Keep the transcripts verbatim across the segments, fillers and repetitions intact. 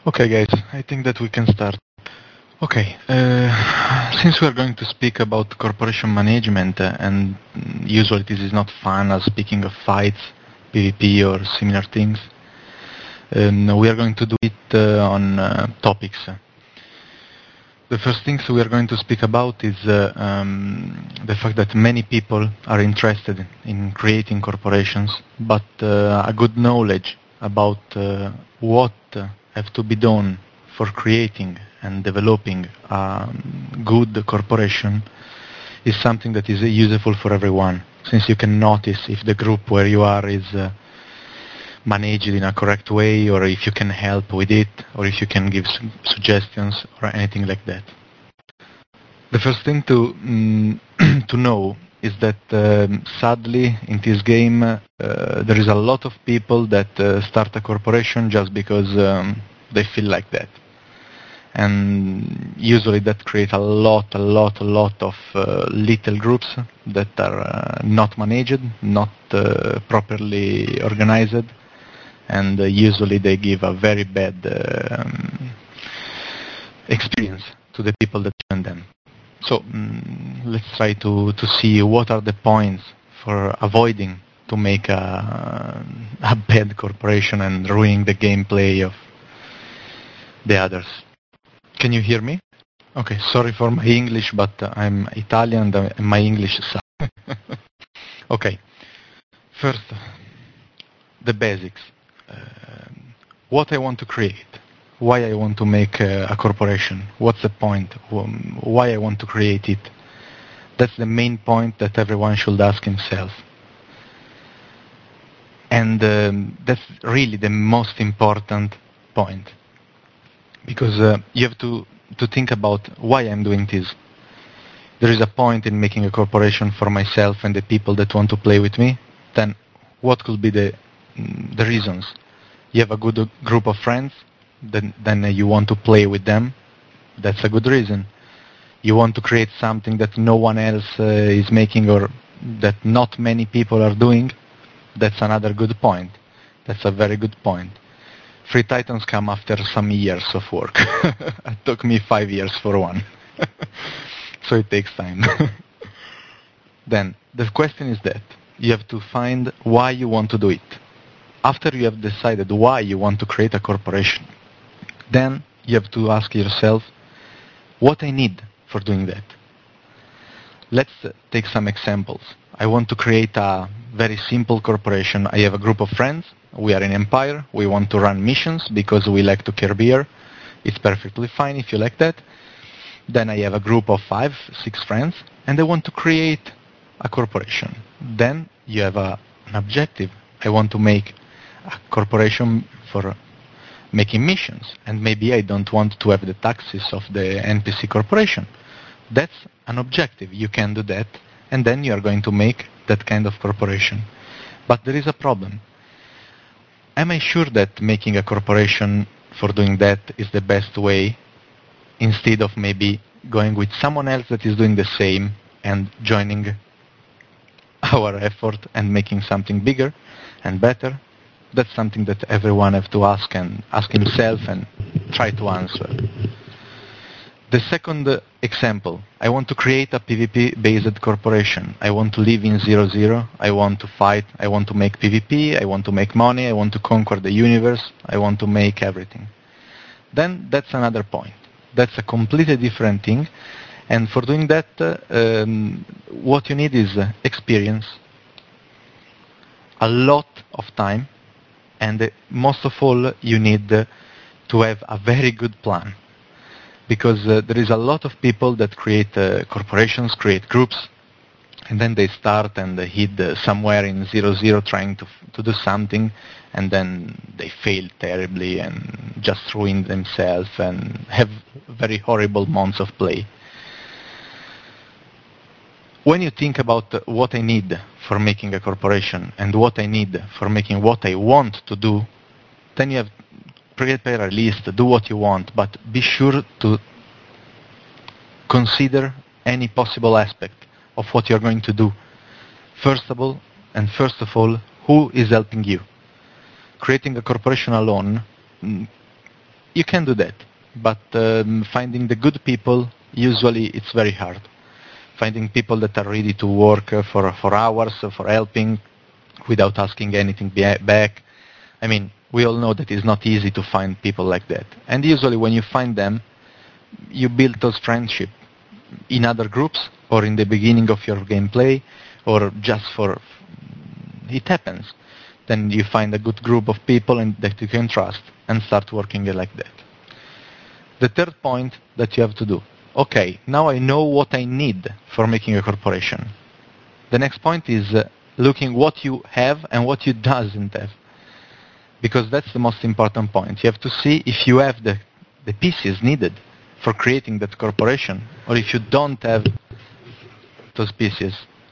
Okay, guys, I think that we can start. Okay, uh, since we are going to speak about corporation management, uh, and usually this is not fun as speaking of fights, PvP or similar things, um, we are going to do it uh, on uh, topics. The first things we are going to speak about is uh, um, the fact that many people are interested in creating corporations, but uh, a good knowledge about uh, what have to be done for creating and developing a good corporation is something that is useful for everyone, since you can notice if the group where you are is uh, managed in a correct way, or if you can help with it, or if you can give su- suggestions or anything like that. The first thing to mm, to know is that um, sadly in this game uh, there is a lot of people that uh, start a corporation just because um, they feel like that, and usually that creates a lot, a lot, a lot of uh, little groups that are uh, not managed, not uh, properly organized, and uh, usually they give a very bad uh, um, experience to the people that join them. So mm, let's try to, to see what are the points for avoiding to make a, a bad corporation and ruining the gameplay of the others. Can you hear me? Okay, sorry for my English, but uh, I'm Italian and my English sucks. Okay, first, the basics. Uh, what I want to create, why I want to make uh, a corporation, what's the point, um, why I want to create it. That's the main point that everyone should ask himself. And um, that's really the most important point. Because uh, you have to, to think about why I'm doing this. There is a point in making a corporation for myself and the people that want to play with me. Then what could be the, the reasons? You have a good group of friends, then, then you want to play with them. That's a good reason. You want to create something that no one else uh, is making or that not many people are doing. That's another good point. That's a very good point. Free Titans come after some years of work. It took me five years for one. So it takes time. Then the question is that you have to find why you want to do it. After you have decided why you want to create a corporation, then you have to ask yourself what I need for doing that. Let's take some examples. I want to create a very simple corporation. I have a group of friends. We are in Empire. We want to run missions because we like to care beer. It's perfectly fine if you like that. Then I have a group of five, six friends, and I want to create a corporation. Then you have a, an objective. I want to make a corporation for making missions, and maybe I don't want to have the taxes of the N P C corporation. That's an objective. You can do that, and then you are going to make that kind of corporation. But there is a problem. Am I sure that making a corporation for doing that is the best way, instead of maybe going with someone else that is doing the same and joining our effort and making something bigger and better? That's something that everyone has to ask and ask himself and try to answer. The second uh, example, I want to create a PvP-based corporation. I want to live in zero zero. I want to fight. I want to make PvP. I want to make money. I want to conquer the universe. I want to make everything. Then that's another point. That's a completely different thing. And for doing that, uh, um, what you need is uh, experience, a lot of time, and uh, most of all, you need uh, to have a very good plan. Because uh, there is a lot of people that create uh, corporations, create groups, and then they start and they hit uh, somewhere in zero zero trying to, to do something, and then they fail terribly and just ruin themselves and have very horrible months of play. When you think about what I need for making a corporation and what I need for making what I want to do, then you have prepare a list, do what you want, but be sure to consider any possible aspect of what you're going to do. First of all, and first of all, who is helping you? Creating a corporation alone you can do that, but um, finding the good people, usually it's very hard. Finding people that are ready to work uh, for, for hours, uh, for helping, without asking anything back. I mean, we all know that it's not easy to find people like that. And usually when you find them, you build those friendships in other groups or in the beginning of your gameplay or just for, it happens. Then you find a good group of people and that you can trust and start working like that. The third point that you have to do, okay, now I know what I need for making a corporation. The next point is uh, looking what you have and what you doesn't have. Because that's the most important point. You have to see if you have the, the pieces needed for creating that corporation, or if you don't have those pieces.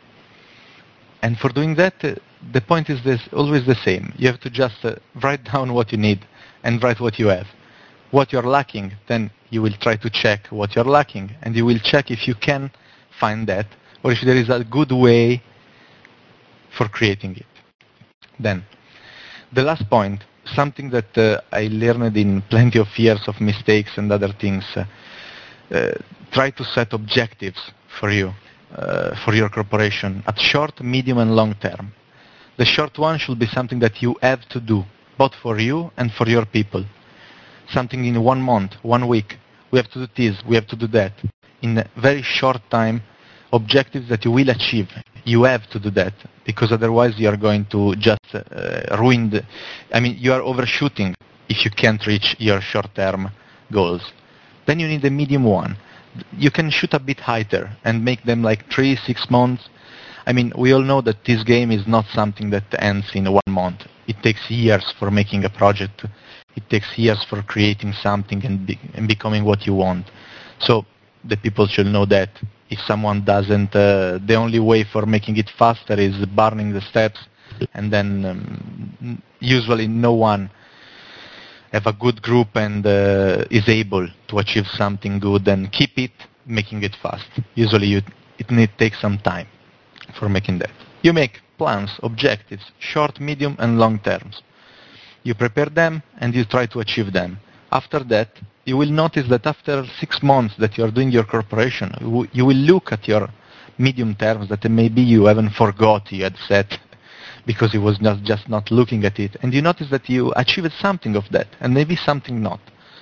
And for doing that, uh, the point is this, always the same. You have to just uh, write down what you need and write what you have. What you're lacking, then you will try to check what you're lacking, and you will check if you can find that, or if there is a good way for creating it. Then, the last point, something that uh, I learned in plenty of years of mistakes and other things, uh, uh, try to set objectives for you, uh, for your corporation, at short, medium, and long term. The short one should be something that you have to do, both for you and for your people. Something in one month, one week. We have to do this, we have to do that. In a very short time, objectives that you will achieve. You have to do that, because otherwise you are going to just uh, ruin the... I mean, you are overshooting if you can't reach your short-term goals. Then you need a medium one. You can shoot a bit higher and make them like three, six months. I mean, we all know that this game is not something that ends in one month. It takes years for making a project. It takes years for creating something and, be, and becoming what you want. So the people should know that. If someone doesn't, uh, the only way for making it faster is burning the steps, and then um, usually no one have a good group and uh, is able to achieve something good and keep it, making it fast. Usually you, it need take some time for making that. You make plans, objectives, short, medium, and long terms. You prepare them and you try to achieve them. After that, you will notice that after six months that you are doing your corporation, you will look at your medium terms that maybe you haven't forgot you had set because you was not, just not looking at it. And you notice that you achieved something of that, and maybe something not.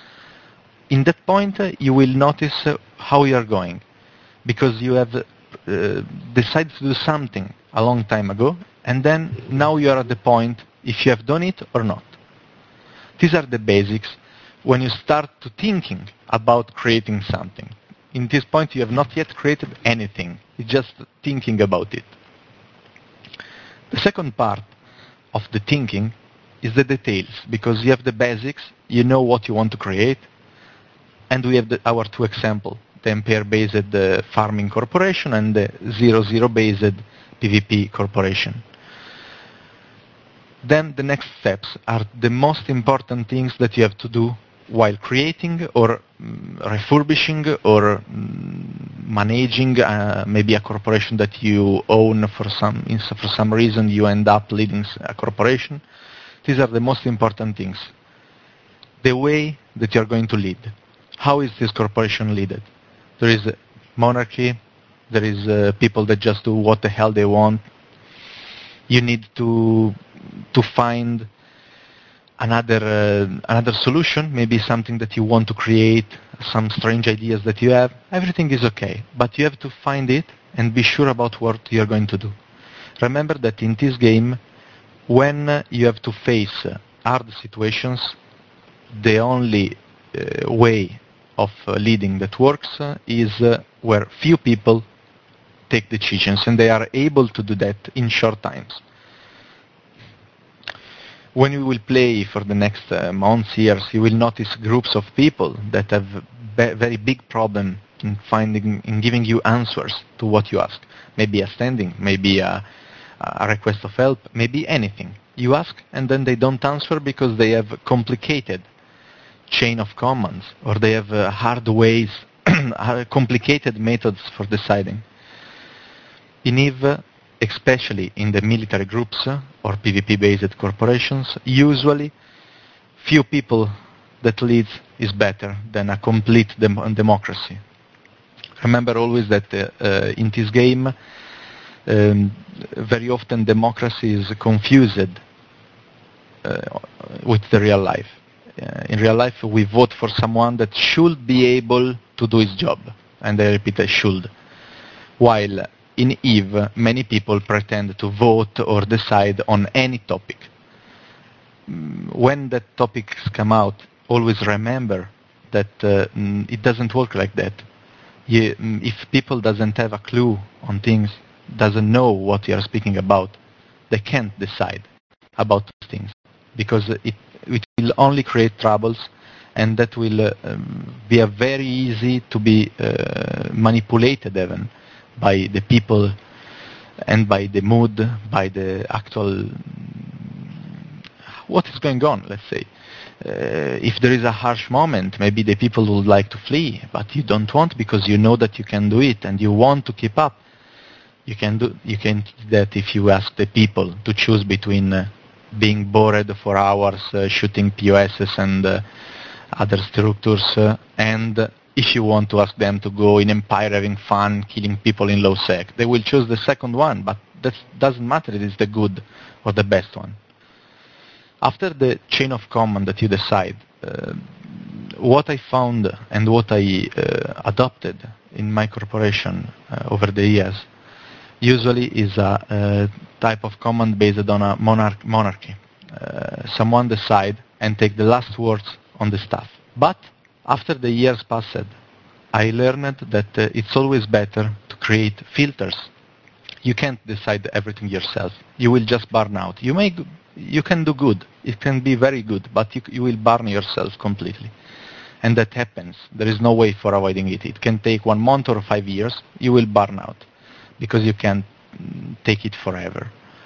In that point, uh, you will notice uh, how you are going, because you have uh, decided to do something a long time ago, and then now you are at the point if you have done it or not. These are the basics. When you start to thinking about creating something. In this point, you have not yet created anything. It's just thinking about it. The second part of the thinking is the details, because you have the basics, you know what you want to create, and we have the, our two examples, the M P R-based uh, farming corporation and the zero zero-based PvP corporation. Then the next steps are the most important things that you have to do while creating or um, refurbishing or um, managing uh, maybe a corporation that you own for some for some reason you end up leading a corporation. These are the most important things. The way that you are going to lead. How is this corporation led? There is a monarchy. There is uh, people that just do what the hell they want. You need to to find another uh, another solution, maybe something that you want to create, some strange ideas that you have. Everything is okay, but you have to find it and be sure about what you're going to do. Remember that in this game, when you have to face hard situations, the only uh, way of uh, leading that works uh, is uh, where few people take decisions, and they are able to do that in short times. When you will play for the next uh, months, years, you will notice groups of people that have be- very big problem in finding, in giving you answers to what you ask. Maybe a standing, maybe a, a request of help, maybe anything. You ask and then they don't answer because they have complicated chain of commands, or they have uh, hard ways, complicated methods for deciding. In Eve, especially in the military groups or PvP-based corporations, usually few people that leads is better than a complete dem- democracy. Remember always that uh, uh, in this game, um, very often democracy is confused uh, with the real life. Uh, in real life, we vote for someone that should be able to do his job. And I repeat, I should. While in Eve, many people pretend to vote or decide on any topic. When that topics come out, always remember that uh, it doesn't work like that. You, if people doesn't have a clue on things, doesn't know what you are speaking about, they can't decide about things, because it, it will only create troubles, and that will uh, um, be a very easy to be uh, manipulated even by the people and by the mood, by the actual what is going on, let's say. Uh, if there is a harsh moment, maybe the people would like to flee, but you don't want, because you know that you can do it and you want to keep up. You can do you can do that if you ask the people to choose between uh, being bored for hours uh, shooting P O Ss and uh, other structures, uh, and if you want to ask them to go in Empire having fun, killing people in low sec, they will choose the second one, but that doesn't matter if it's the good or the best one. After the chain of command that you decide, uh, what I found and what I uh, adopted in my corporation uh, over the years usually is a, a type of command based on a monarch- monarchy. Uh, someone decide and take the last words on the staff. But after the years passed, I learned that uh, it's always better to create filters. You can't decide everything yourself. You will just burn out. You may, you can do good. It can be very good, but you, you will burn yourself completely. And that happens. There is no way for avoiding it. It can take one month or five years. You will burn out because you can't take it forever.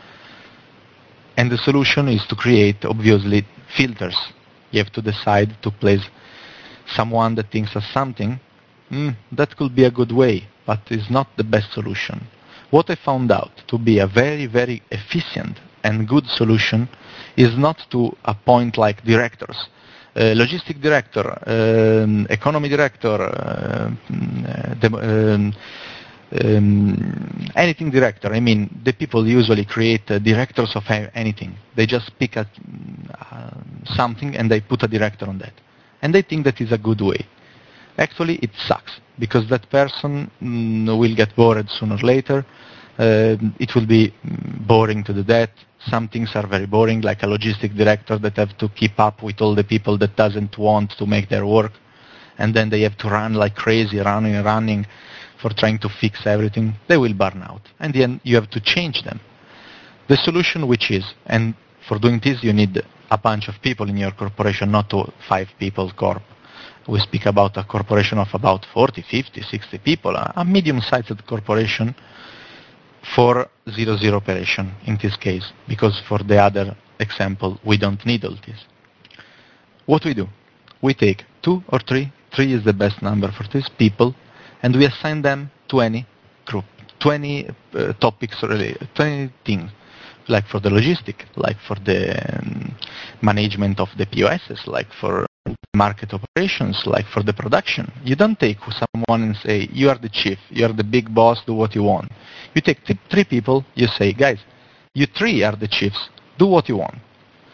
And the solution is to create, obviously, filters. You have to decide to place someone that thinks of something. Mm, that could be a good way, but it's not the best solution. What I found out to be a very, very efficient and good solution is not to appoint like directors. Uh, logistic director, um, economy director, uh, um, um, anything director. I mean, the people usually create uh, directors of anything. They just pick a, uh, something and they put a director on that. And they think that is a good way. Actually, it sucks, because that person mm, will get bored sooner or later. Uh, it will be boring to the death. Some things are very boring, like a logistic director that have to keep up with all the people that doesn't want to make their work. And then they have to run like crazy, running and running for trying to fix everything. They will burn out. And then you have to change them. The solution which is, and for doing this you need a bunch of people in your corporation, not to five people corp. We speak about a corporation of about forty, fifty, sixty people, a medium-sized corporation for zero zero operation in this case, because for the other example we don't need all this. What we do? We take two or three, three is the best number for these people, and we assign them to any group, twenty uh, topics, really, twenty things, like for the logistic, like for the um, management of the P O Ss, like for market operations, like for the production. You don't take someone and say, you are the chief, you are the big boss, do what you want. You take th- three people, you say, guys, you three are the chiefs, do what you want.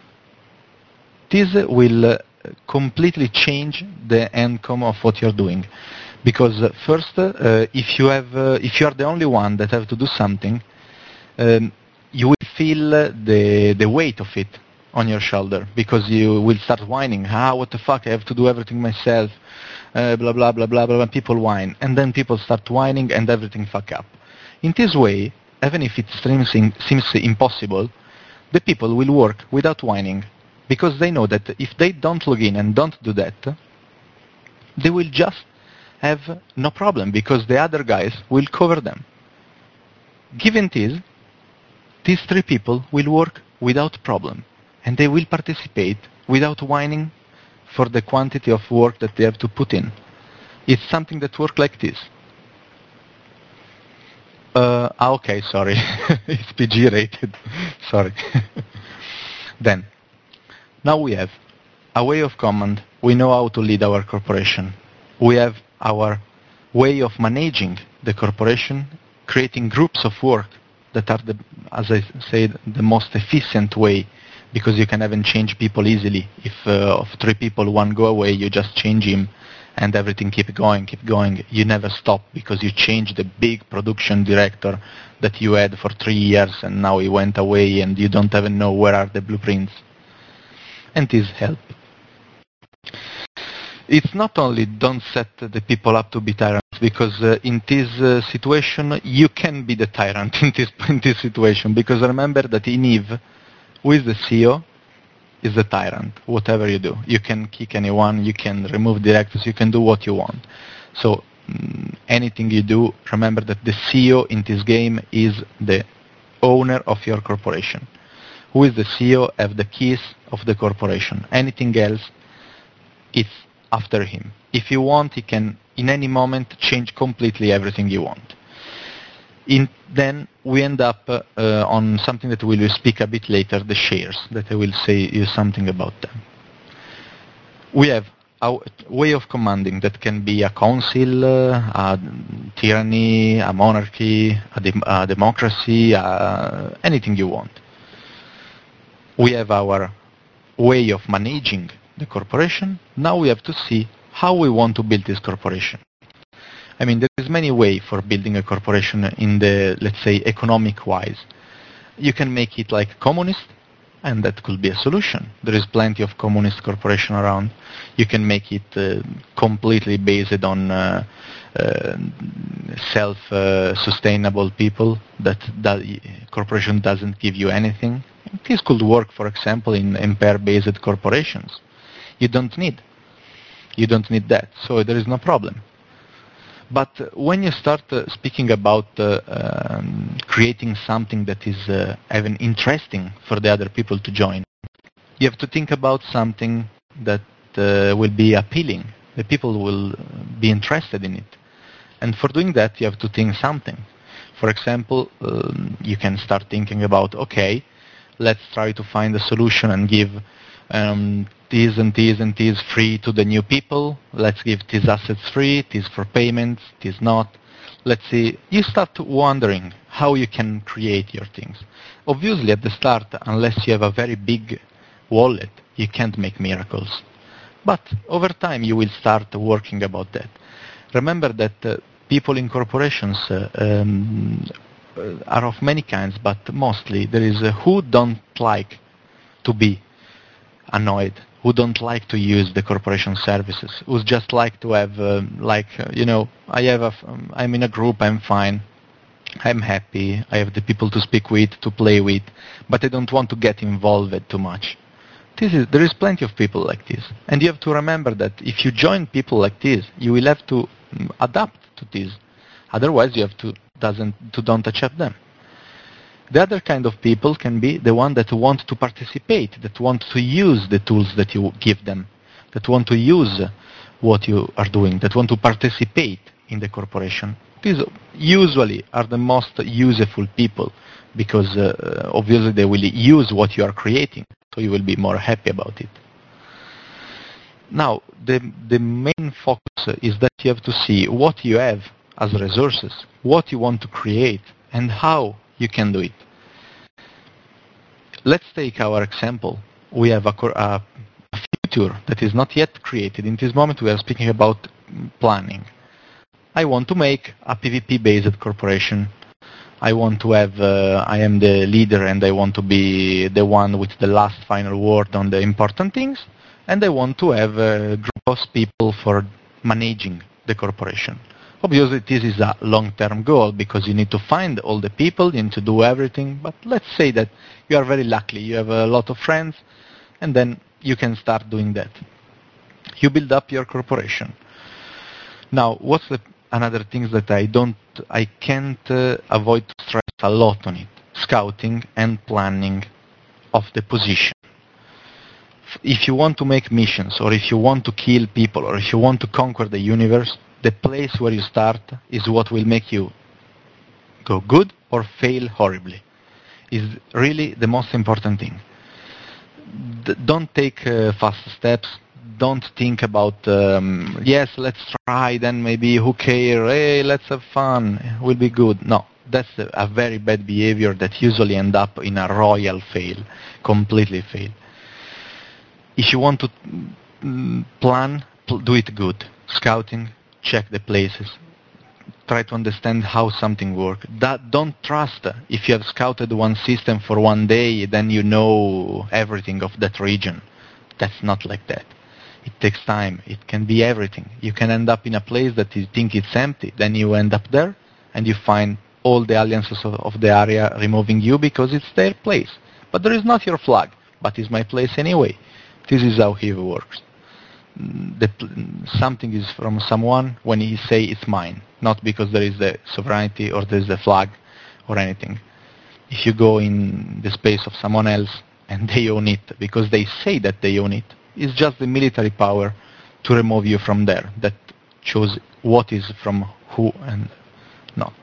This will uh, completely change the outcome of what you're doing. Because uh, first, uh, if you have, uh, if you are the only one that have to do something, um, you will feel the the weight of it on your shoulder, because you will start whining. Ah, what the fuck? I have to do everything myself. Uh, blah blah blah blah blah. People whine, and then people start whining, and everything fuck up. In this way, even if it seems seems impossible, the people will work without whining, because they know that if they don't log in and don't do that, they will just have no problem, because the other guys will cover them. Given this, these three people will work without problem, and they will participate without whining for the quantity of work that they have to put in. It's something that works like this. Uh, okay, sorry. It's P G rated. Sorry. Then, now we have a way of command. We know how to lead our corporation. We have our way of managing the corporation, creating groups of work that are, the, as I said, the most efficient way, because you can even change people easily. If uh, of three people, one go away, you just change him, and everything keep going, keep going. You never stop because you change the big production director that you had for three years, and now he went away, and you don't even know where are the blueprints. And this help. It's not only don't set the people up to be tyrants, because uh, in this uh, situation you can be the tyrant in this in this situation. Because remember that in Eve, who is the C E O, is the tyrant. Whatever you do, you can kick anyone, you can remove directors, you can do what you want. So mm, anything you do, remember that the C E O in this game is the owner of your corporation. Who is the C E O have the keys of the corporation. Anything else, it's after him. If you want, he can, in any moment, change completely everything you want. In, then we end up uh, on something that we will speak a bit later, the shares, that I will say you something about them. We have a way of commanding that can be a council, uh, a tyranny, a monarchy, a, de a democracy, uh, anything you want. We have our way of managing the corporation. Now we have to see how we want to build this corporation. I mean, there is many ways for building a corporation in the, let's say, economic-wise. You can make it like communist, and that could be a solution. There is plenty of communist corporation around. You can make it uh, completely based on uh, uh, self-sustainable uh, people, that the corporation doesn't give you anything. This could work, for example, in empire-based corporations. You don't need. You don't need that, so there is no problem. But when you start uh, speaking about uh, um, creating something that is uh, even interesting for the other people to join, you have to think about something that uh, will be appealing. The people will be interested in it. And for doing that, you have to think something. For example, um, you can start thinking about, okay, let's try to find a solution and give um, this and this and this free to the new people. Let's give these assets free, this for payments, this not. Let's see. You start wondering how you can create your things. Obviously, at the start, unless you have a very big wallet, you can't make miracles. But over time, you will start working about that. Remember that uh, people in corporations uh, um, are of many kinds, but mostly there is uh, who don't like to be annoyed, who don't like to use the corporation services, who just like to have, uh, like, uh, you know, I have a, um, I'm in a group, I'm fine, I'm happy, I have the people to speak with, to play with, but I don't want to get involved too much. This is, there is plenty of people like this. And you have to remember that if you join people like this, you will have to um, adapt to this. Otherwise, you have to, doesn't, to don't accept them. The other kind of people can be the one that want to participate, that want to use the tools that you give them, that want to use what you are doing, that want to participate in the corporation. These usually are the most useful people, because uh, obviously they will use what you are creating, so you will be more happy about it. Now, the, the main focus is that you have to see what you have as resources, what you want to create, and how you can do it. Let's take our example. We have a, a, a future that is not yet created. In this moment, we are speaking about planning. I want to make a PvP-based corporation. I want to have, uh, I am the leader and I want to be the one with the last final word on the important things. And I want to have a group of people for managing the corporation. Obviously, this is a long-term goal because you need to find all the people, you need to do everything. But let's say that you are very lucky, you have a lot of friends, and then you can start doing that. You build up your corporation. Now, what's the another thing that I don't, I can't uh, avoid to stress a lot on it? Scouting and planning of the position. If you want to make missions, or if you want to kill people, or if you want to conquer the universe, the place where you start is what will make you go good or fail horribly. Is really the most important thing. d- don't take uh, fast steps. Don't think about, um, yes, let's try, then maybe who cares, hey, let's have fun, we'll be good. No, that's a, a very bad behavior that usually end up in a royal fail, completely fail. If you want to mm, plan, pl- do it good. Scouting, check the places. Try to understand how something works. That, don't trust if you have scouted one system for one day, then you know everything of that region. That's not like that. It takes time. It can be everything. You can end up in a place that you think it's empty. Then you end up there and you find all the alliances of, of the area removing you because it's their place. But there is not your flag, but it's my place anyway. This is how he works. The, something is from someone when he say it's mine, not because there is the sovereignty or there is the flag or anything. If you go in the space of someone else and they own it because they say that they own it, it's just the military power to remove you from there that shows what is from who and not.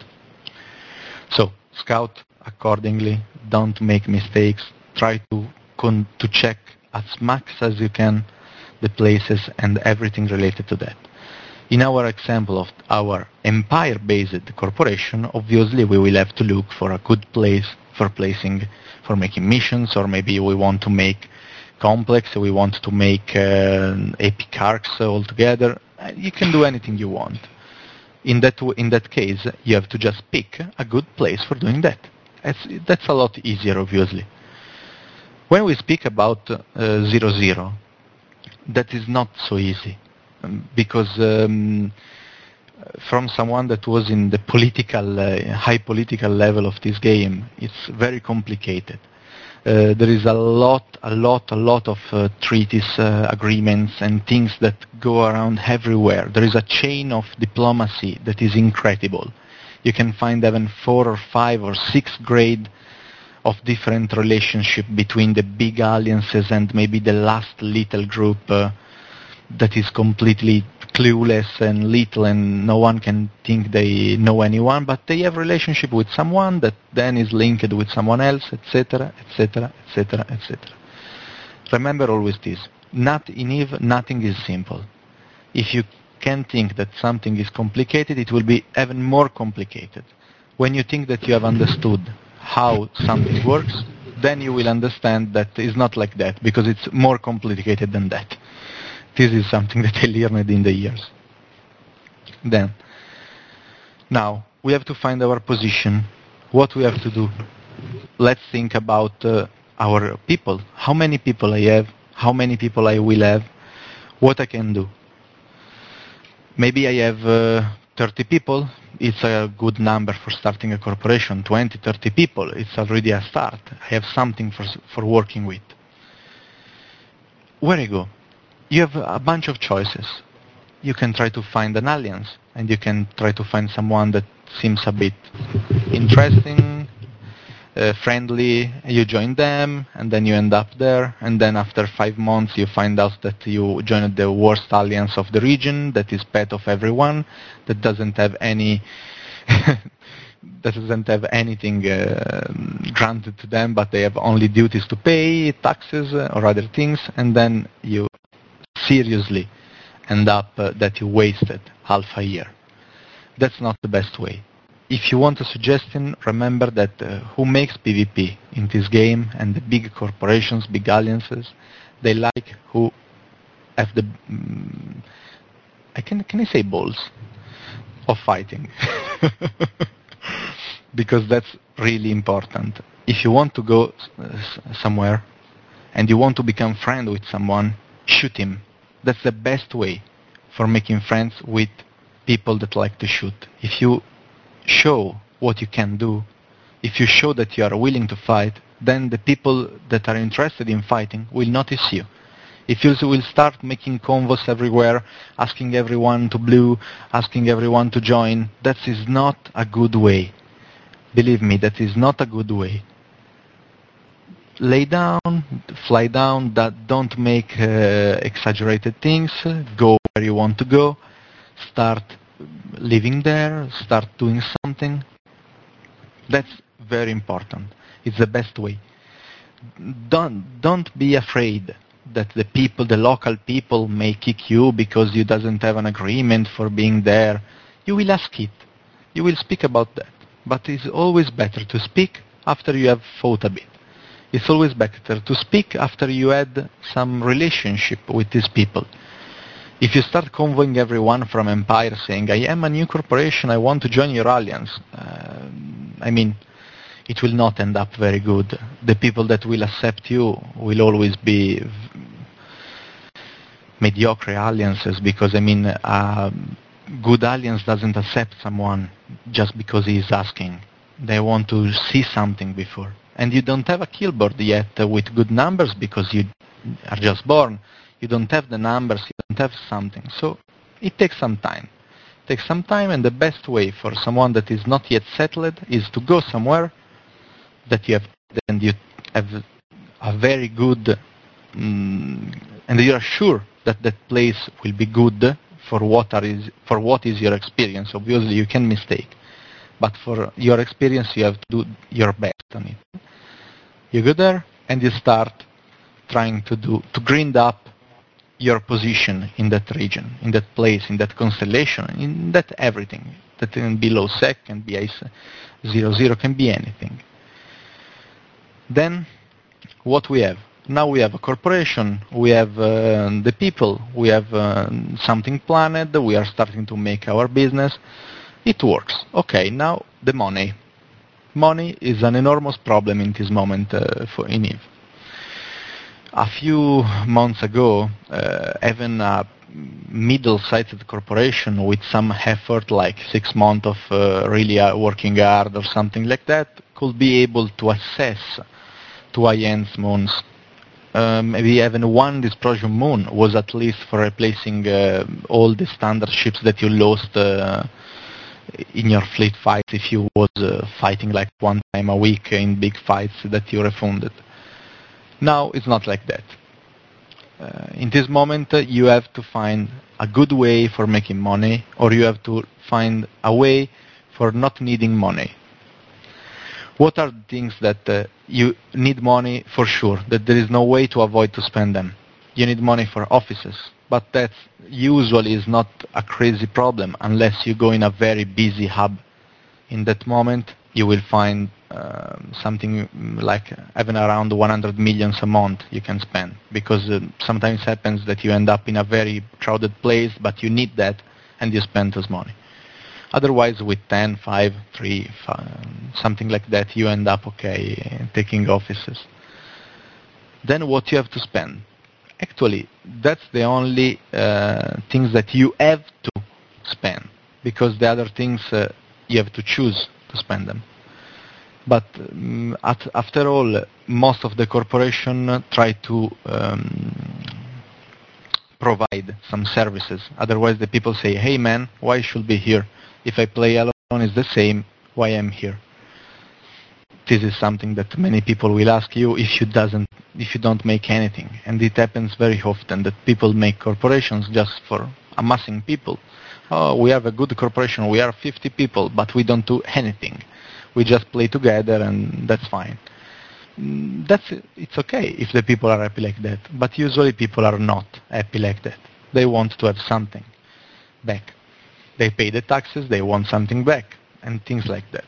So scout accordingly, don't make mistakes, try to con- to check as much as you can the places and everything related to that. In our example of our empire-based corporation, obviously we will have to look for a good place for placing, for making missions, or maybe we want to make complex, we want to make uh, epic arcs altogether. You can do anything you want. In that w- in that case, you have to just pick a good place for doing that. It's, that's a lot easier, obviously. When we speak about uh, zero zero, that is not so easy, um, because um, from someone that was in the political, uh, high political level of this game, it's very complicated. Uh, there is a lot, a lot, a lot of uh, treaties, uh, agreements, and things that go around everywhere. There is a chain of diplomacy that is incredible. You can find even four or five or six grade of different relationship between the big alliances and maybe the last little group uh, that is completely clueless and little and no one can think they know anyone, but they have relationship with someone that then is linked with someone else, et cetera, et cetera, et cetera, et cetera. Remember always this. Not in Eve, nothing is simple. If you can think that something is complicated, it will be even more complicated. When you think that you have understood how something works, then you will understand that it's not like that, because it's more complicated than that. This is something that I learned in the years. Then, now, we have to find our position, what we have to do. Let's think about uh, our people. How many people I have, how many people I will have, what I can do. Maybe I have uh, thirty people, it's a good number for starting a corporation. twenty, thirty people, it's already a start. I have something for, for working with. Where I go? You have a bunch of choices. You can try to find an alliance, and you can try to find someone that seems a bit interesting, uh, friendly. You join them, and then you end up there, and then after five months you find out that you joined the worst alliance of the region, that is pet of everyone, that doesn't have any that doesn't have anything uh, granted to them, but they have only duties to pay, taxes uh, or other things, and then you seriously end up uh, that you wasted half a year. That's not the best way. If you want a suggestion, remember that uh, who makes PvP in this game, and the big corporations, big alliances, they like who have the, um, I can, can I say balls of fighting? Because that's really important. If you want to go uh, somewhere and you want to become friends with someone, shoot him. That's the best way for making friends with people that like to shoot. If you show what you can do, if you show that you are willing to fight, then the people that are interested in fighting will notice you. If you will start making convos everywhere, asking everyone to blue, asking everyone to join, that is not a good way. Believe me, that is not a good way. Lay down, fly down, that don't make uh, exaggerated things, go where you want to go, start living there, start doing something. That's very important. It's the best way. don't don't be afraid that the people, the local people, may kick you because you doesn't have an agreement for being there. You will ask it. You will speak about that. But it's always better to speak after you have thought a bit. It's always better to speak after you had some relationship with these people. If you start convoying everyone from Empire saying, I am a new corporation, I want to join your alliance, uh, I mean, it will not end up very good. The people that will accept you will always be mediocre alliances, because, I mean, a good alliance doesn't accept someone just because he is asking. They want to see something before. And you don't have a kill board yet with good numbers because you are just born. You don't have the numbers, you don't have something. So it takes some time. It takes some time, and the best way for someone that is not yet settled is to go somewhere that you have, and you have a very good, um, and you are sure that that place will be good for what are is for what is your experience. Obviously, you can mistake, but for your experience, you have to do your best on it. You go there and you start trying to do to grind up your position in that region, in that place, in that constellation, in that everything. That can be low sec, can be ICE zero zero, can be anything. Then, what we have? Now we have a corporation, we have uh, the people, we have uh, something planned, we are starting to make our business. It works. Okay, now the money. Money is an enormous problem in this moment uh, for in Eve. A few months ago, uh, even a middle-sized corporation with some effort, like six months of uh, really uh, working hard or something like that, could be able to access to high-end moons. Um, maybe even one Dysprosium moon was at least for replacing uh, all the standard ships that you lost uh, in your fleet fights if you was uh, fighting like one time a week in big fights that you refunded. Now it's not like that. Uh, in this moment, uh, you have to find a good way for making money, or you have to find a way for not needing money. What are the things that uh, you need money for sure, that there is no way to avoid to spend them? You need money for offices, but that usually is not a crazy problem unless you go in a very busy hub. In that moment, you will find uh, something like even around one hundred millions a month you can spend, because uh, sometimes it happens that you end up in a very crowded place, but you need that, and you spend this money. Otherwise, with ten, five, three, five, something like that, you end up okay taking offices. Then what you have to spend? Actually, that's the only uh, things that you have to spend, because the other things uh, you have to choose to spend them. But um, at, after all, most of the corporation try to um, provide some services. Otherwise, the people say, "Hey, man, why I should be here? If I play alone, it's the same. Why I'm here?" This is something that many people will ask you if you doesn't, if you don't make anything, and it happens very often that people make corporations just for amassing people. Oh, we have a good corporation. We are fifty people, but we don't do anything. We just play together, and that's fine. That's it's okay if the people are happy like that. But usually people are not happy like that. They want to have something back. They pay the taxes. They want something back, and things like that.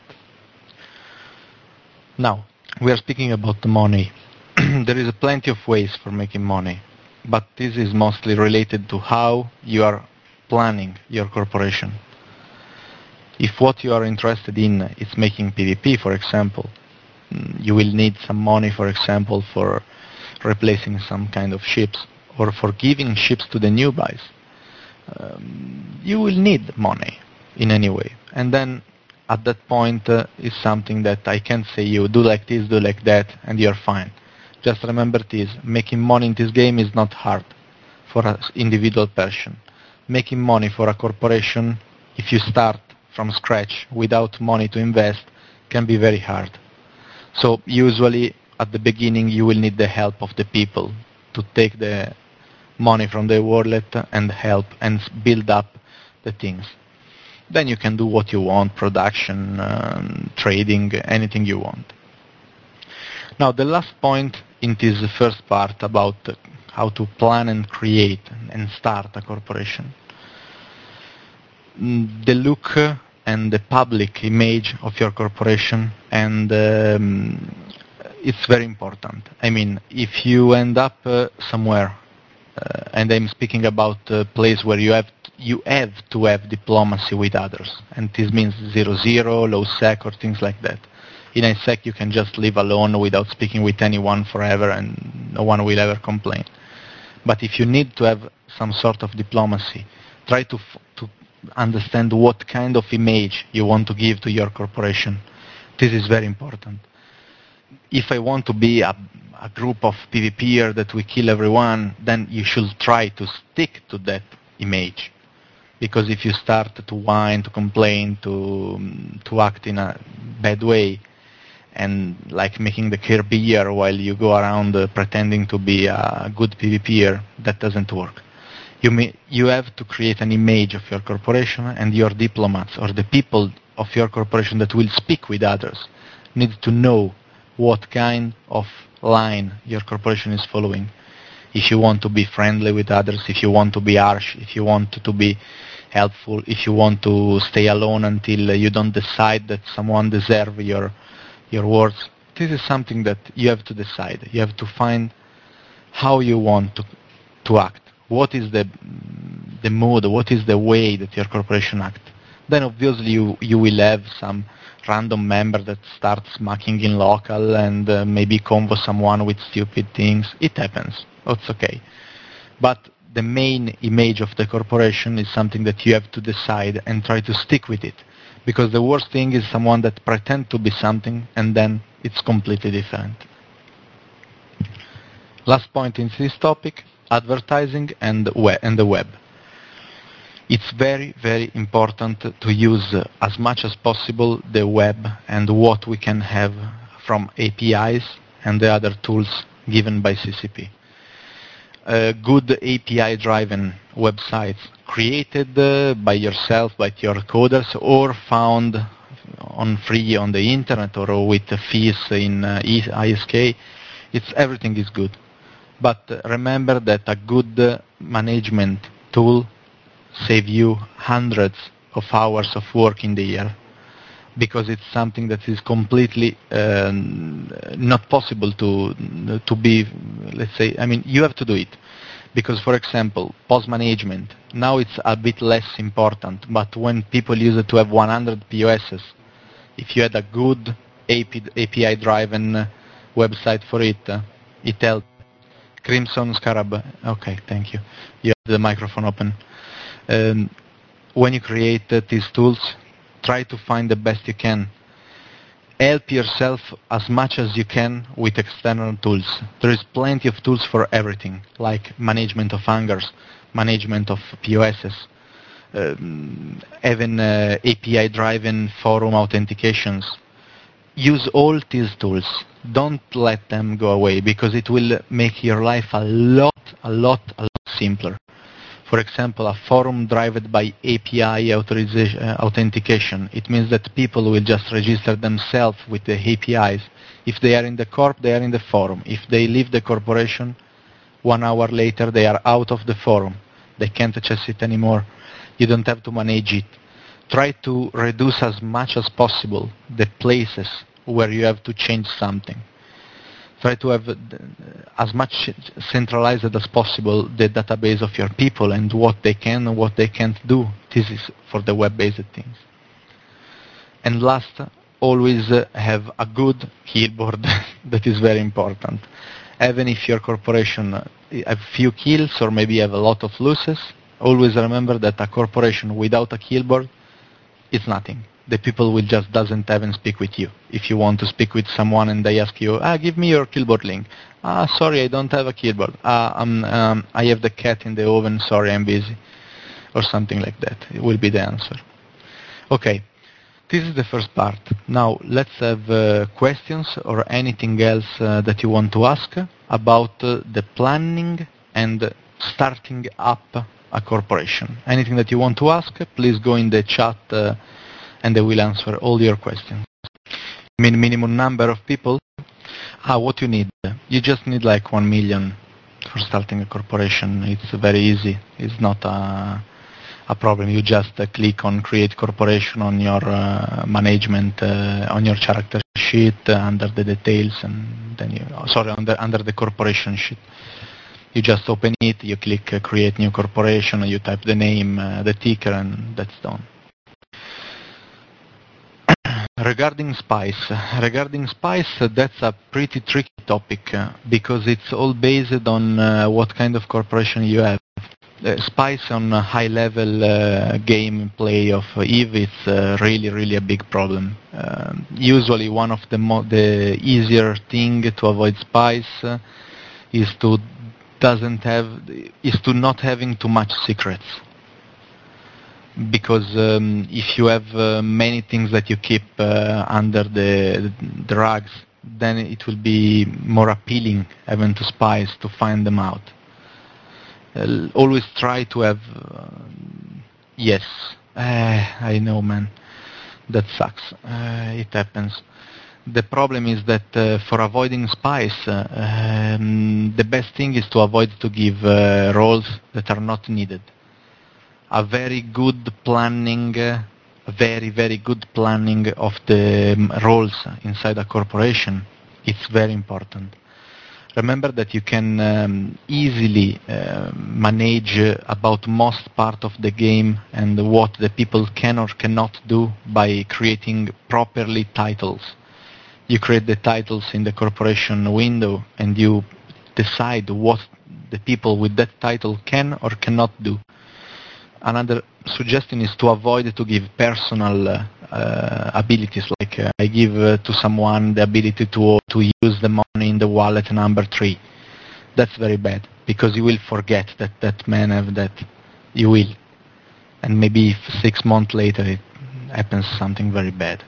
Now, we are speaking about the money. There is plenty of ways for making money, but this is mostly related to how you are planning your corporation. If what you are interested in is making PvP, for example, you will need some money, for example, for replacing some kind of ships, or for giving ships to the newbies. Um, you will need money in any way. And then at that point uh, is something that I can't say you do like this, do like that, and you're fine. Just remember this, making money in this game is not hard for an individual person. Making money for a corporation, if you start from scratch without money to invest, can be very hard. So usually at the beginning you will need the help of the people to take the money from the wallet and help and build up the things. Then you can do what you want, production, um, trading, anything you want. Now, the last point in this first part about how to plan and create and start a corporation. The look and the public image of your corporation, and um, it's very important. I mean, if you end up uh, somewhere, uh, and I'm speaking about a place where you have to, you have to have diplomacy with others, and this means zero zero, low sec, or things like that. In ISEC, you can just live alone without speaking with anyone forever, and no one will ever complain. But if you need to have some sort of diplomacy, try to f- to understand what kind of image you want to give to your corporation. This is very important. If I want to be a, a group of PvPer that we kill everyone, then you should try to stick to that image. Because if you start to whine, to complain, to to act in a bad way, and like making the care beer while you go around uh, pretending to be a good PvPer, that doesn't work. You may, you have to create an image of your corporation, and your diplomats or the people of your corporation that will speak with others need to know what kind of line your corporation is following. If you want to be friendly with others, if you want to be harsh, if you want to be helpful, if you want to stay alone until you don't decide that someone deserves your your words, this is something that you have to decide. You have to find how you want to to act. What is the the mood? What is the way that your corporation acts? Then obviously you you will have some random member that starts smacking in local and uh, maybe convo someone with stupid things. It happens. It's okay. But the main image of the corporation is something that you have to decide and try to stick with it. Because the worst thing is someone that pretends to be something and then it's completely different. Last point in this topic, advertising and, we- and the web. It's very, very important to use uh, as much as possible the web and what we can have from A P Is and the other tools given by C C P. Uh, good A P I-driven websites created uh, by yourself, by your coders, or found on free on the internet or with fees in uh, I S K, it's everything is good. But uh, remember that a good uh, management tool save you hundreds of hours of work in the year, because it's something that is completely uh, not possible to to be, let's say, I mean, you have to do it. Because, for example, post-management, now it's a bit less important, but when people use it to have one hundred P O Ss, if you had a good A P I-driven website for it, uh, it helps. Crimson Scarab, okay, thank you. You have the microphone open. Um, when you create uh, these tools, try to find the best you can. Help yourself as much as you can with external tools. There is plenty of tools for everything, like management of hangars, management of P O Ss, um, even uh, A P I-driven forum authentications. Use all these tools. Don't let them go away, because it will make your life a lot, a lot, a lot simpler. For example, a forum driven by A P I authorization, uh, authentication. It means that people will just register themselves with the A P Is. If they are in the corp, they are in the forum. If they leave the corporation, one hour later they are out of the forum. They can't access it anymore. You don't have to manage it. Try to reduce as much as possible the places where you have to change something. Try to have as much centralized as possible the database of your people and what they can and what they can't do. This is for the web-based things. And last, always have a good killboard. That is very important. Even if your corporation have few kills or maybe have a lot of losses, always remember that a corporation without a killboard is nothing. The people will just doesn't even speak with you. If you want to speak with someone and they ask you, ah, give me your killboard link. Ah, sorry, I don't have a killboard. Ah, um, um, I have the cat in the oven. Sorry, I'm busy. Or something like that. It will be the answer. Okay, this is the first part. Now, let's have uh, questions or anything else uh, that you want to ask about uh, the planning and starting up a corporation. Anything that you want to ask, please go in the chat uh, and they will answer all your questions. I mean, minimum number of people. Ah, what you need? You just need like one million for starting a corporation. It's very easy. It's not a, a problem. You just uh, click on create corporation on your uh, management, uh, on your character sheet uh, under the details, and then you, oh, sorry, under, under the corporation sheet. You just open it, you click uh, create new corporation, you type the name, uh, the ticker, and that's done. Regarding Spice, regarding Spice, uh, that's a pretty tricky topic uh, because it's all based on uh, what kind of corporation you have. Uh, Spice on a high-level uh, gameplay of Eve is uh, really, really a big problem. Uh, usually, one of the mo the easier thing to avoid Spice uh, is to doesn't have is to not having too much secrets. Because um, if you have uh, many things that you keep uh, under the, the rugs, then it will be more appealing even to spies to find them out. Uh, always try to have, uh, yes, uh, I know, man, that sucks, uh, it happens. The problem is that uh, for avoiding spies, uh, um, the best thing is to avoid to give uh, roles that are not needed. A very good planning, uh, very, very good planning of the um, roles inside a corporation, it's very important. Remember that you can um, easily uh, manage uh, about most part of the game and what the people can or cannot do by creating properly titles. You create the titles in the corporation window and you decide what the people with that title can or cannot do. Another suggestion is to avoid to give personal uh, uh, abilities, like uh, I give uh, to someone the ability to to use the money in the wallet number three. That's very bad, because you will forget that that man have that. You will. And maybe if six months later it happens something very bad.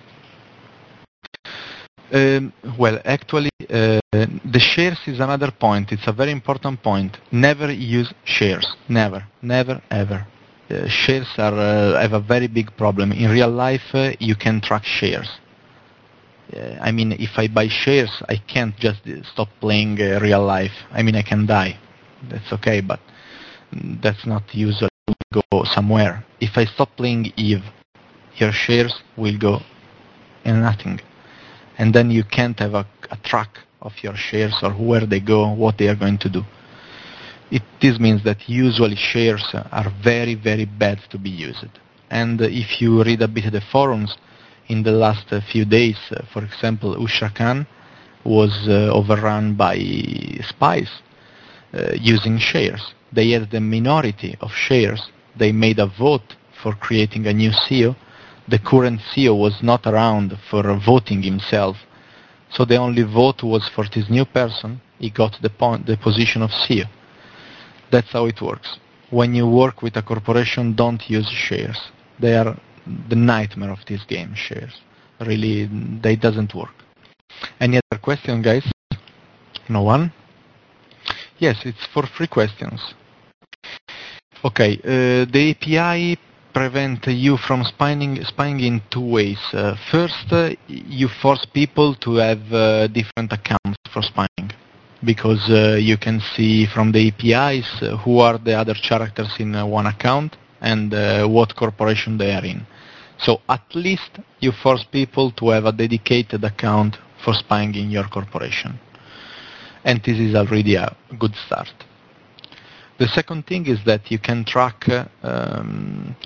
Um, well, actually, uh, the shares is another point. It's a very important point. Never use shares. Never. Never, ever. Uh, shares are uh, have a very big problem. In real life, uh, you can track shares. Uh, I mean, if I buy shares, I can't just stop playing uh, real life. I mean, I can die. That's okay, but that's not usually go somewhere. If I stop playing Eve, your shares will go in nothing. And then you can't have a, a track of your shares or where they go, what they are going to do. It, this means that usually shares are very, very bad to be used. And if you read a bit of the forums, in the last few days, for example, Ushra Khan was uh, overrun by spies uh, using shares. They had the minority of shares. They made a vote for creating a new C E O. The current C E O was not around for voting himself. So the only vote was for this new person. He got the, point, the position of C E O. That's how it works. When you work with a corporation, don't use shares. They are the nightmare of this game, shares. Really, they doesn't work. Any other question, guys? No one? Yes, it's for free questions. Okay, uh, the A P I prevent you from spying, spying in two ways. Uh, first, uh, you force people to have uh, different accounts for spying, because uh, you can see from the A P Is uh, who are the other characters in uh, one account and uh, what corporation they are in. So at least you force people to have a dedicated account for spying in your corporation. And this is already a good start. The second thing is that you can track uh, um,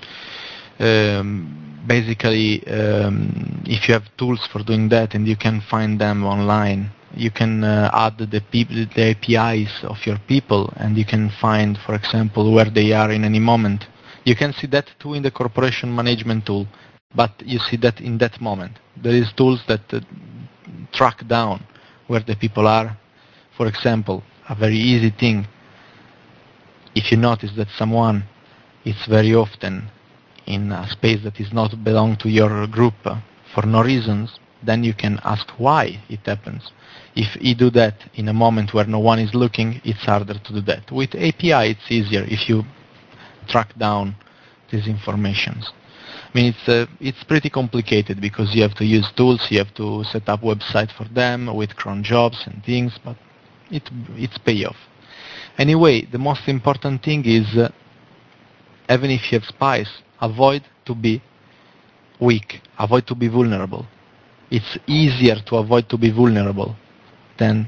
um, basically um, if you have tools for doing that and you can find them online. You can uh, add the, people, the A P Is of your people and you can find, for example, where they are in any moment. You can see that too in the corporation management tool, but you see that in that moment. There is tools that uh, track down where the people are. For example, a very easy thing, if you notice that someone is very often in a space that is not belong to your group uh, for no reasons, then you can ask why it happens. If you do that in a moment where no one is looking, it's harder to do that. With A P I, it's easier if you track down these informations. I mean, it's uh, it's pretty complicated because you have to use tools, you have to set up website for them with cron jobs and things, but it it's payoff. Anyway, the most important thing is, uh, even if you have spies, avoid to be weak, avoid to be vulnerable. It's easier to avoid to be vulnerable than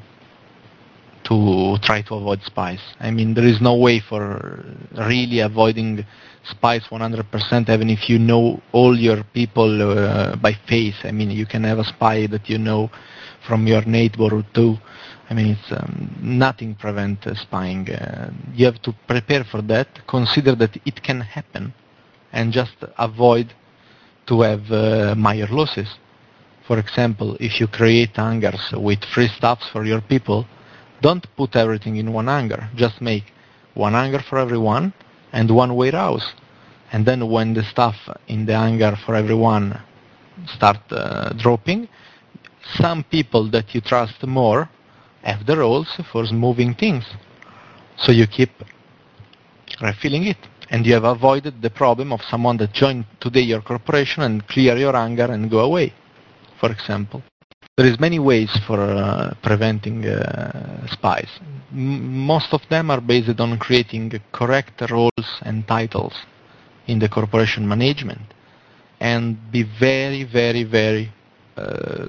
to try to avoid spies. I mean, there is no way for really avoiding spies one hundred percent, even if you know all your people uh, by face. I mean, you can have a spy that you know from your neighborhood too. I mean, it's um, nothing prevent uh, spying. Uh, you have to prepare for that, consider that it can happen, and just avoid to have uh, minor losses. For example, if you create hangars with free stuffs for your people, don't put everything in one hangar. Just make one hangar for everyone and one warehouse. And then when the stuff in the hangar for everyone start uh, dropping, some people that you trust more have the roles for moving things. So you keep refilling it. And you have avoided the problem of someone that joined today your corporation and clear your hangar and go away, for example. There is many ways for uh, preventing uh, spies. M- most of them are based on creating correct roles and titles in the corporation management, and be very, very, very uh,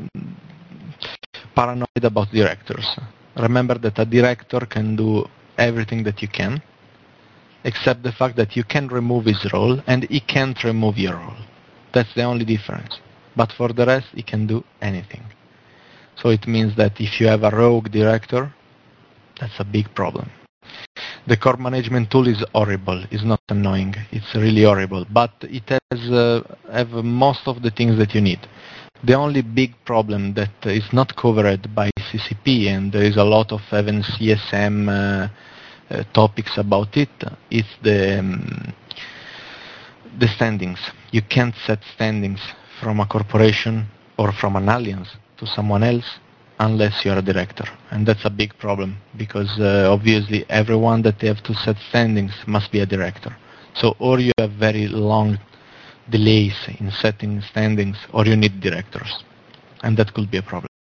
paranoid about directors. Remember that a director can do everything that you can, except the fact that you can remove his role and he can't remove your role. That's the only difference. But for the rest, he can do anything. So it means that if you have a rogue director, that's a big problem. The core management tool is horrible. It's not annoying. It's really horrible. But it has uh, have most of the things that you need. The only big problem that is not covered by C C P, and there is a lot of even C S M uh, uh, topics about it, is the um, the standings. You can't set standings from a corporation or from an alliance to someone else unless you're a director. And that's a big problem because uh, obviously everyone that they have to set standings must be a director. So or you have very long delays in setting standings or you need directors. And that could be a problem.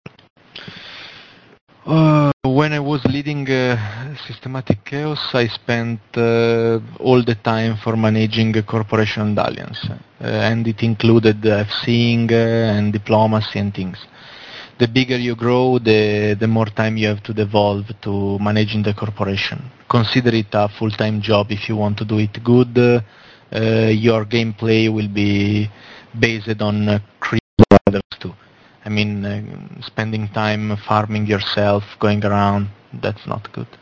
Uh, when I was leading uh, Systematic Chaos, I spent uh, all the time for managing a corporation and alliance. Uh, and it included uh, FCing uh, and diplomacy and things. The bigger you grow, the, the more time you have to devolve to managing the corporation. Consider it a full-time job if you want to do it good. Uh, uh, your gameplay will be based on uh, creating others too. I mean, uh, spending time farming yourself, going around, that's not good.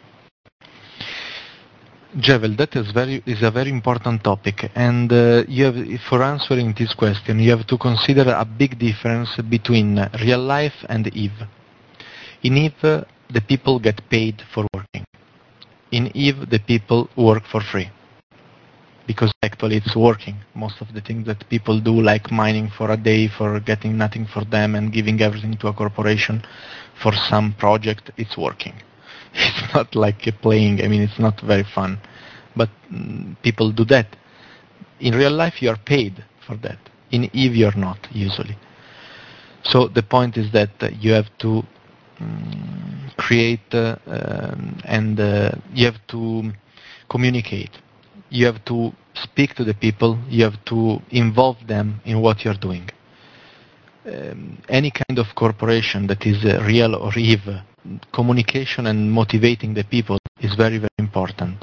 Jewel, that is very is a very important topic, and uh, you have, for answering this question, you have to consider a big difference between real life and EVE. In EVE, uh, the people get paid for working. In EVE, the people work for free, because actually it's working. Most of the things that people do, like mining for a day for getting nothing for them and giving everything to a corporation for some project, it's working. It's not like playing. I mean, it's not very fun, but mm, people do that. In real life, you are paid for that. In EVE, you're not, usually. So the point is that uh, you have to um, create uh, um, and uh, you have to communicate. You have to speak to the people. You have to involve them in what you're doing. Um, any kind of corporation that is uh, real or EVE, communication and motivating the people is very, very important.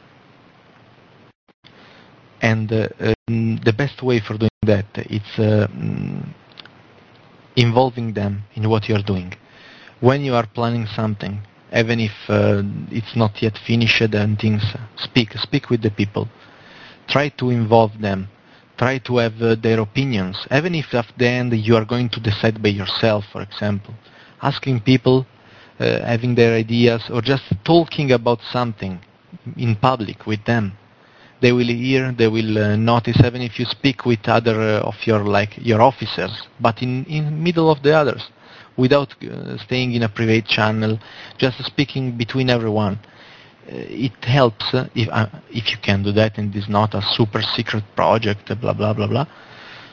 And uh, um, the best way for doing that is uh, um, involving them in what you're doing. When you are planning something, even if uh, it's not yet finished and things, speak, speak with the people. Try to involve them. Try to have uh, their opinions. Even if at the end you are going to decide by yourself, for example. Asking people, uh, having their ideas, or just talking about something in public with them. They will hear, they will uh, notice, even if you speak with other uh, of your like your officers, but in in middle of the others, without uh, staying in a private channel, just speaking between everyone. Uh, it helps uh, if uh, if you can do that, and it's not a super secret project, blah blah blah blah.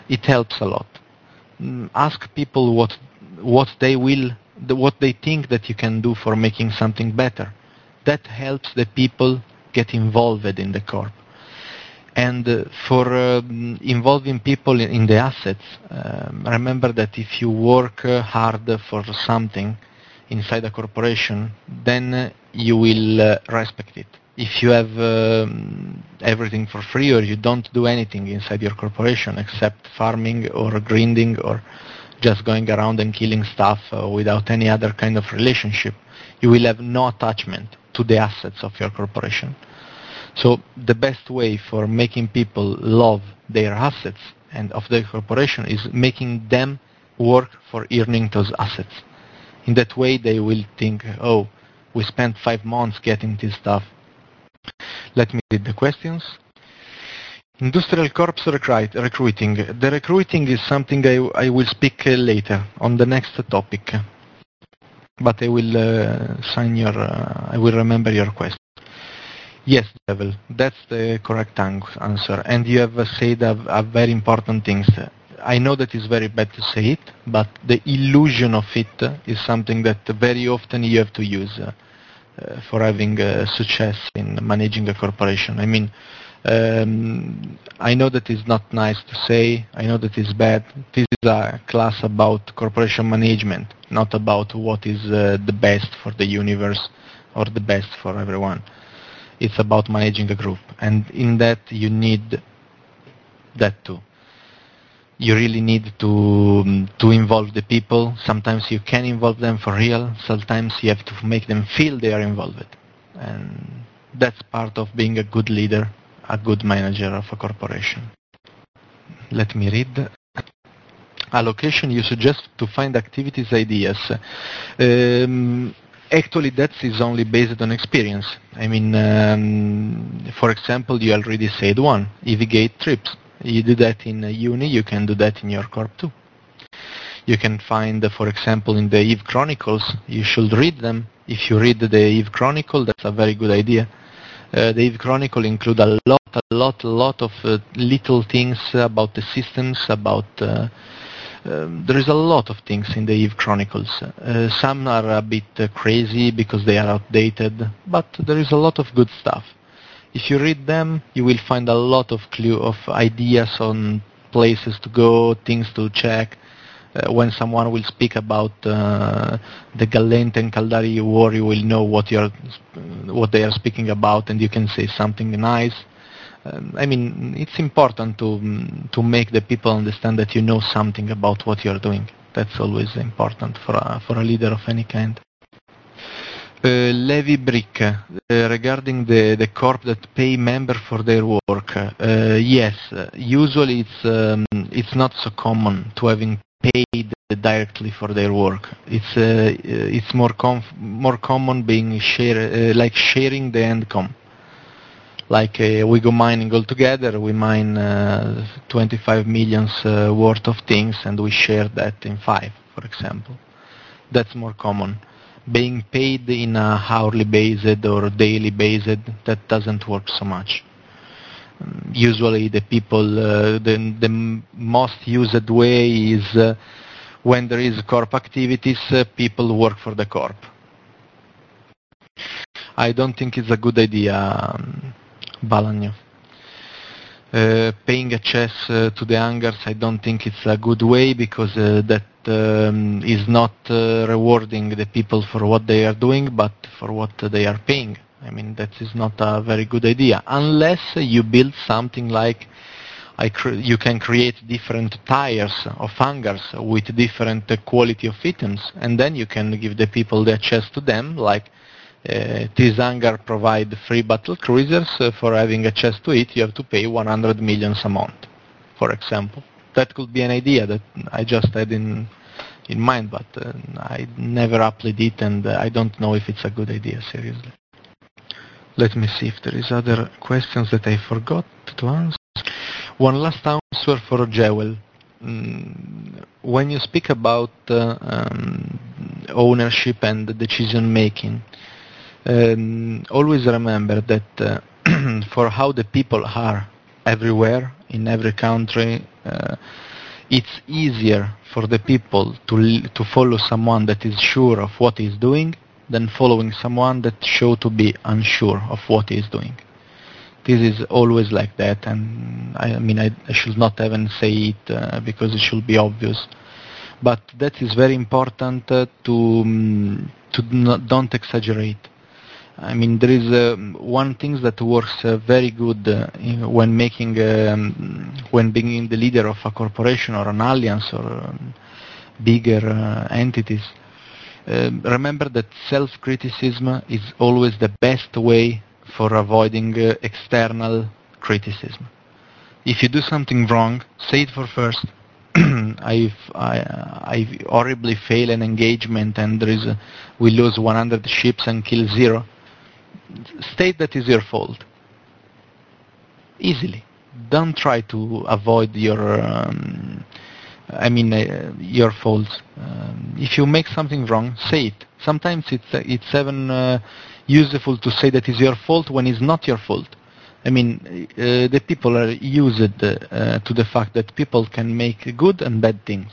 it helps a lot. Mm, ask people what what they will, the, what they think that you can do for making something better. That helps the people get involved in the corp. And uh, for um, involving people in, in the assets, um, remember that if you work uh, hard for something inside a corporation, then uh, you will uh, respect it. If you have um, everything for free, or you don't do anything inside your corporation except farming or grinding or just going around and killing stuff uh, without any other kind of relationship, you will have no attachment to the assets of your corporation. So the best way for making people love their assets and of their corporation is making them work for earning those assets. In that way, they will think, oh, we spent five months getting this stuff. Let me read the questions. Industrial corps recruit, recruiting. The recruiting is something I, I will speak uh, later on the next topic. But I will uh, sign your, uh, I will remember your question. Yes, Devil, that's the correct answer. And you have said a, a very important thing. I know that it's very bad to say it, but the illusion of it is something that very often you have to use uh, uh, for having uh, success in managing a corporation. I mean, um, I know that it's not nice to say, I know that it's bad. This is a class about corporation management, not about what is uh, the best for the universe or the best for everyone. It's about managing a group, and in that you need that too. You really need to to involve the people. Sometimes you can involve them for real. Sometimes you have to make them feel they are involved, and that's part of being a good leader, a good manager of a corporation. Let me read. Allocation, you suggest to find activities ideas. Um, Actually, that is only based on experience. I mean, um, for example, you already said one, EVGate trips. You do that in uni, you can do that in your corp too. You can find, uh, for example, in the Eve Chronicles, you should read them. If you read the Eve Chronicle, that's a very good idea. Uh, the Eve Chronicle include a lot, a lot, a lot of uh, little things about the systems, about uh, Um, there is a lot of things in the Eve Chronicles. Uh, some are a bit uh, crazy because they are outdated, but there is a lot of good stuff. If you read them, you will find a lot of clue of ideas on places to go, things to check. Uh, when someone will speak about uh, the Gallente and Caldari war, you will know what you're, what they are speaking about, and you can say something nice. Um, I mean, it's important to to make the people understand that you know something about what you're doing. That's always important for a, for a leader of any kind. Uh, Levy Brick, uh, regarding the, the corp that pay members for their work. Uh, yes, usually it's um, it's not so common to having paid directly for their work. It's uh, it's more com more common being share uh, like sharing the income. Like uh, we go mining all together, we mine uh, twenty-five millions uh, worth of things, and we share that in five, for example. That's more common. Being paid in a hourly basis or daily basis, that doesn't work so much. Um, usually the people, uh, the, the most used way is uh, when there is corp activities, uh, people work for the corp. I don't think it's a good idea, um, Balagno. Uh, paying a chess uh, to the hangars, I don't think it's a good way, because uh, that um, is not uh, rewarding the people for what they are doing, but for what they are paying. I mean, that is not a very good idea, unless you build something like I cre you can create different tires of hangars with different uh, quality of items, and then you can give the people the access to them, like Uh, this hangar provide free battle cruisers. Uh, for having access to it, you have to pay one hundred millions a month, for example. That could be an idea that I just had in in mind, but uh, I never applied it, and uh, I don't know if it's a good idea, seriously. Let me see if there is other questions that I forgot to answer. One last answer for Jewel. Mm, when you speak about uh, um, ownership and decision making, Um, always remember that uh, for how the people are everywhere, in every country, uh, it's easier for the people to to follow someone that is sure of what he's doing than following someone that show to be unsure of what he's doing. This is always like that, and I, I mean I, I should not even say it uh, because it should be obvious, but that is very important uh, to um, to not, don't exaggerate. I mean, there is uh, one thing that works uh, very good uh, when making, um, when being the leader of a corporation or an alliance or um, bigger uh, entities. Uh, remember that self-criticism is always the best way for avoiding uh, external criticism. If you do something wrong, say it for first. I've, I, I horribly fail an engagement and there is a, we lose one hundred ships and kill zero. State that is your fault. Easily. Don't try to avoid your, um, I mean, uh, your faults. Um, if you make something wrong, say it. Sometimes it's uh, it's even uh, useful to say that is your fault when it's not your fault. I mean, uh, the people are used uh, to the fact that people can make good and bad things.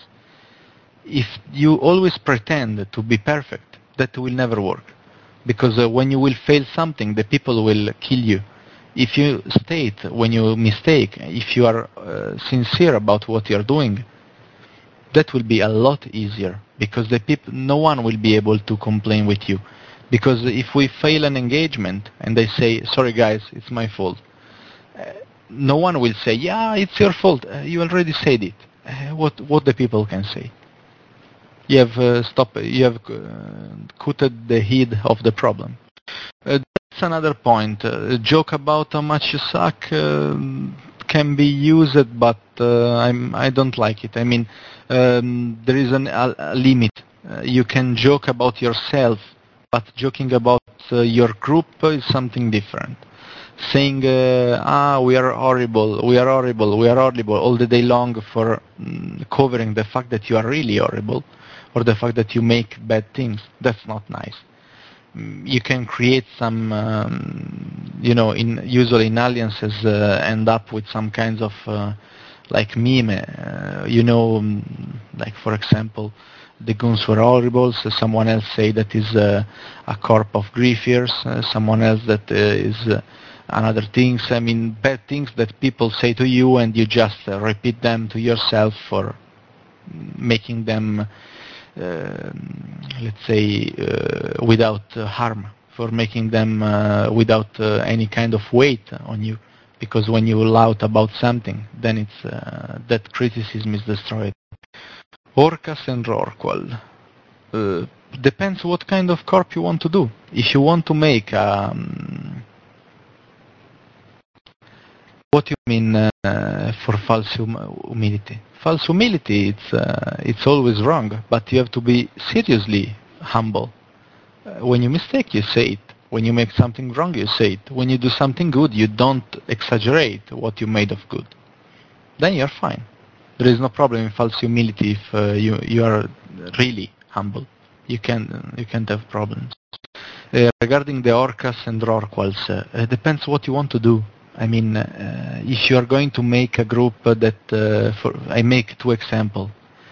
If you always pretend to be perfect, that will never work. Because uh, when you will fail something, the people will kill you. If you state when you mistake, if you are uh, sincere about what you are doing, that will be a lot easier. Because the people, no one will be able to complain with you. Because if we fail an engagement and they say, sorry guys, it's my fault, uh, no one will say, yeah, it's your fault. Uh, you already said it. Uh, what what the people can say? You have uh, stopped. You have uh, cutted the head of the problem. Uh, that's another point. Uh, a joke about how much you suck uh, can be used, but uh, I'm I don't like it. I mean, um, there is an, a, a limit. Uh, you can joke about yourself, but joking about uh, your group is something different. Saying, uh, ah, we are horrible, we are horrible, we are horrible all the day long for um, covering the fact that you are really horrible, or the fact that you make bad things, that's not nice. You can create some, um, you know, in usually in alliances uh, end up with some kinds of uh, like meme, uh, you know, um, like for example, the guns were horrible, so someone else say that is uh, a corp of griefiers, uh, someone else that uh, is uh, another things, I mean bad things that people say to you and you just uh, repeat them to yourself for making them Uh, let's say uh, without uh, harm, for making them uh, without uh, any kind of weight on you, because when you loud about something, then it's uh, that criticism is destroyed. Orcas and Rorqual. Uh, depends what kind of corp you want to do. If you want to make um, what you mean uh, for false hum- humility? False humility, it's uh, it's always wrong, but you have to be seriously humble. Uh, when you mistake, you say it. When you make something wrong, you say it. When you do something good, you don't exaggerate what you made of good. Then you're fine. There is no problem in false humility if uh, you you are really humble. You can you can't have problems. Uh, regarding the Orcas and Rorquals, uh, it depends what you want to do. I mean, uh, if you are going to make a group that, uh, for, I make two examples.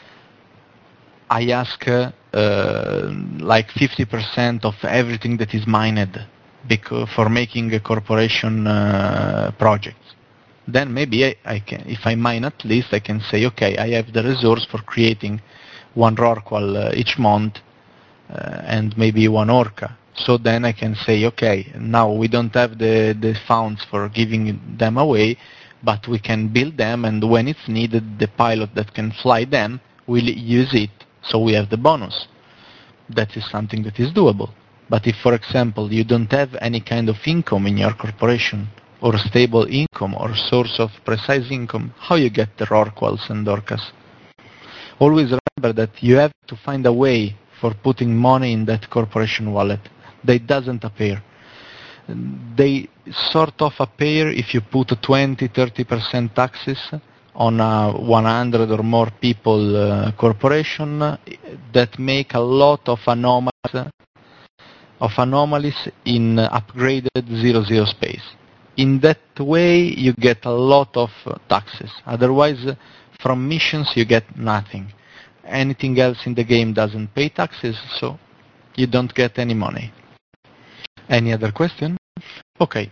I ask uh, uh, like fifty percent of everything that is mined because, for making a corporation uh, projects. Then maybe I, I can, if I mine at least, I can say, okay, I have the resource for creating one Rorqual uh, each month uh, and maybe one Orca. So then I can say, okay, now we don't have the, the funds for giving them away, but we can build them, and when it's needed, the pilot that can fly them will use it, so we have the bonus. That is something that is doable. But if, for example, you don't have any kind of income in your corporation, or stable income, or source of precise income, how you get the Rorquals and Orcas? Always remember that you have to find a way for putting money in that corporation wallet. They doesn't appear. They sort of appear if you put twenty, thirty percent taxes on a one hundred or more people uh, corporation that make a lot of anomalies, of anomalies in upgraded zero zero space. in that way you get a lot of uh, taxes. Otherwise, uh, from missions you get nothing. Anything else in the game doesn't pay taxes, so you don't get any money. Any other question? Okay.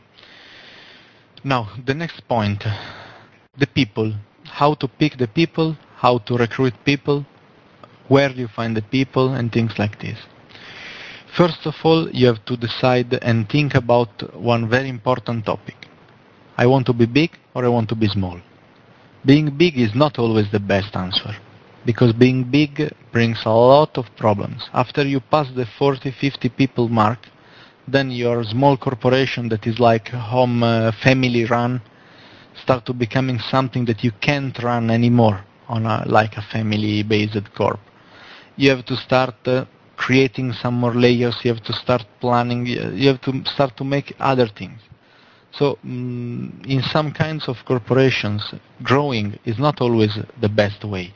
Now, the next point, the people. How to pick the people, how to recruit people, where do you find the people, and things like this. First of all, you have to decide and think about one very important topic. I want to be big or I want to be small. Being big is not always the best answer, because being big brings a lot of problems. After you pass the forty, fifty people mark, then your small corporation that is like home uh, family run start to becoming something that you can't run anymore on a, like a family-based corp. You have to start uh, creating some more layers, you have to start planning, you have to start to make other things. So um, in some kinds of corporations, growing is not always the best way.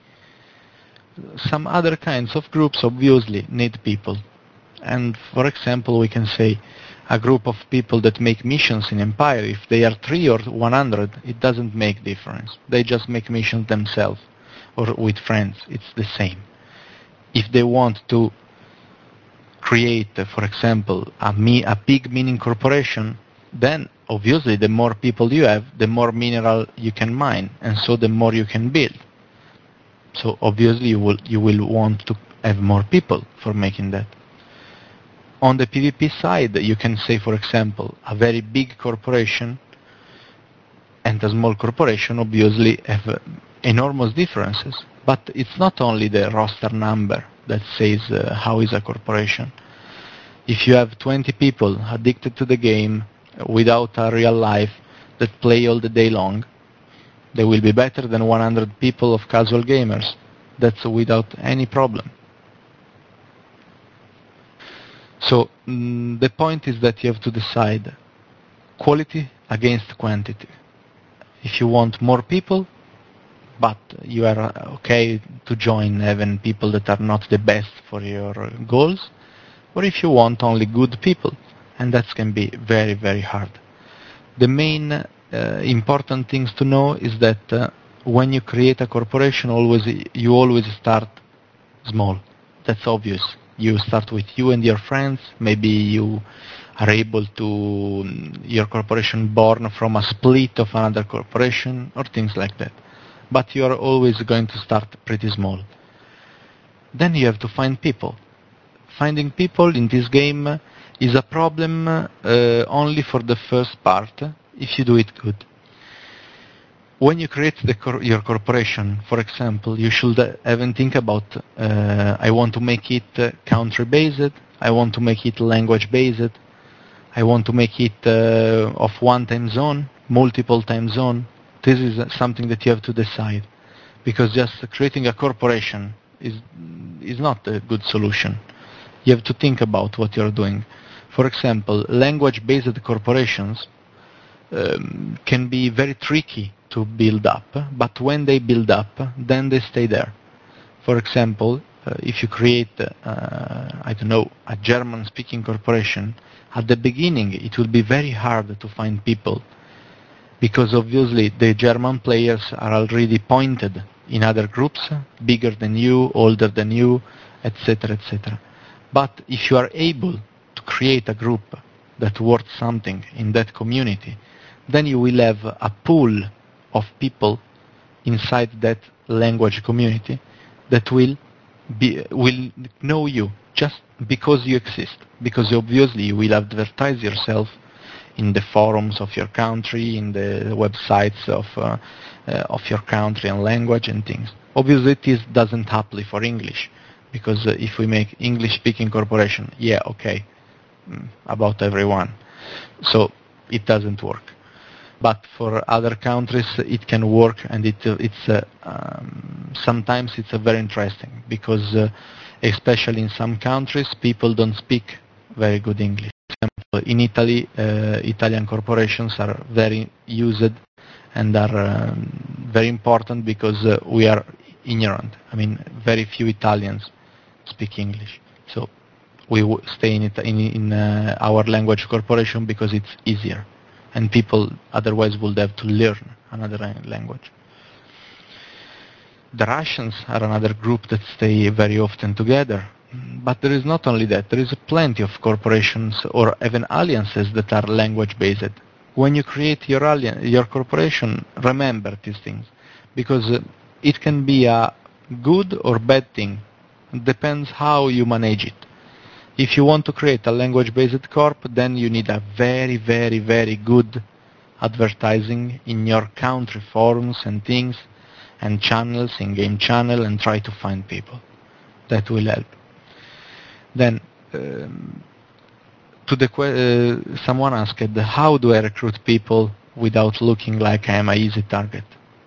Some other kinds of groups obviously need people. And for example, we can say a group of people that make missions in Empire, if they are three or one hundred, it doesn't make difference. They just make missions themselves or with friends. It's the same. If they want to create, for example, a, me, a big mining corporation, then obviously the more people you have, the more mineral you can mine, and so the more you can build. So obviously you will, you will want to have more people for making that. On the PvP side, you can say, for example, a very big corporation and a small corporation obviously have uh, enormous differences. But it's not only the roster number that says uh, how is a corporation. If you have twenty people addicted to the game without a real life that play all the day long, they will be better than one hundred people of casual gamers. That's without any problem. So mm, the point is that you have to decide quality against quantity. If you want more people, but you are okay to join even people that are not the best for your goals, or if you want only good people, and that can be very, very hard. The main uh, important things to know is that uh, when you create a corporation, always you always start small. That's obvious. You start with you and your friends. Maybe you are able to, your corporation born from a split of another corporation or things like that. But you are always going to start pretty small. Then you have to find people. Finding people in this game is a problem uh, only for the first part if you do it good. When you create the cor- your corporation, for example, you should even think about, uh, I want to make it uh, country-based, I want to make it language-based, I want to make it uh, of one time zone, multiple time zone. This is something that you have to decide, because just creating a corporation is is not a good solution. You have to think about what you're doing. For example, language-based corporations um, can be very tricky to build up, but when they build up, then they stay there. For example, uh, if you create, uh, I don't know, a German-speaking corporation, at the beginning it will be very hard to find people, because obviously the German players are already pointed in other groups, bigger than you, older than you, et cetera, et cetera. But if you are able to create a group that worth something in that community, then you will have a pool of people inside that language community that will be will know you just because you exist, because obviously you will advertise yourself in the forums of your country, in the websites of uh, uh, of your country and language and things. Obviously this doesn't apply for English, because uh, if we make English-speaking corporation, yeah, okay, mm, about everyone, so it doesn't work. But for other countries it can work, and it, uh, it's uh, um, sometimes it's uh, very interesting, because uh, especially in some countries people don't speak very good English. For example, in Italy, uh, Italian corporations are very used and are um, very important because uh, we are ignorant. I mean, very few Italians speak English, so we w- stay in, it, in, in uh, our language corporation because it's easier and people otherwise would have to learn another language. The Russians are another group that stay very often together. But there is not only that, there is plenty of corporations or even alliances that are language-based. When you create your alliance, your corporation, remember these things, because uh, it can be a good or bad thing. It depends how you manage it. If you want to create a language-based corp, then you need a very, very, very good advertising in your country forums and things, and channels, in-game channel, and try to find people. That will help. Then, um, to the que- uh, someone asked, how do I recruit people without looking like I am an easy target?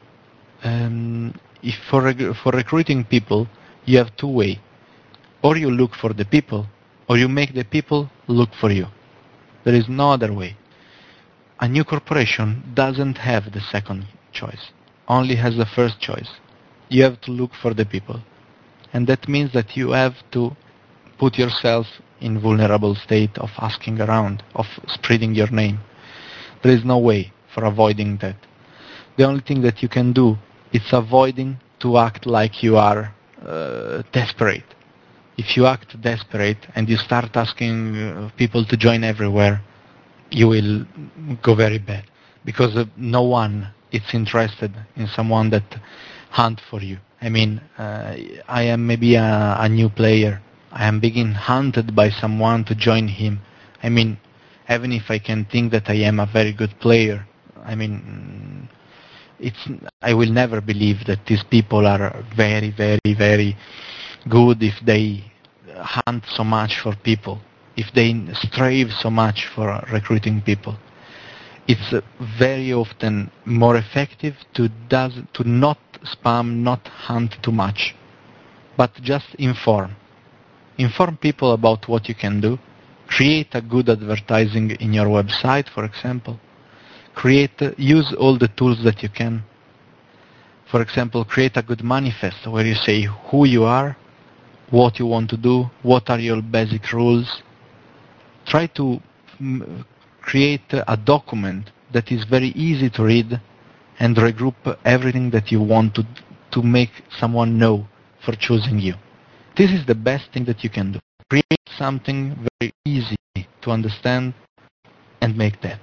Um, if for rec- for recruiting people, you have two ways. Or you look for the people, or you make the people look for you. There is no other way. A new corporation doesn't have the second choice, only has the first choice. You have to look for the people. And that means that you have to put yourself in vulnerable state of asking around, of spreading your name. There is no way for avoiding that. The only thing that you can do is avoiding to act like you are uh, desperate. If you act desperate and you start asking uh, people to join everywhere, you will go very bad, because uh, no one is interested in someone that hunt for you. I mean, uh, I am maybe a, a new player. I am being hunted by someone to join him. I mean, even if I can think that I am a very good player, I mean, it's, I will never believe that these people are very, very, very good if they hunt so much for people, if they strive so much for recruiting people. It's uh, very often more effective to does to not spam, not hunt too much, but just inform. Inform people about what you can do. Create a good advertising in your website, for example. Create, uh, use all the tools that you can. For example, create a good manifest where you say who you are, what you want to do, what are your basic rules. Try to mm, create a document that is very easy to read and regroup everything that you want to to make someone know for choosing you. This is the best thing that you can do. Create something very easy to understand and make that.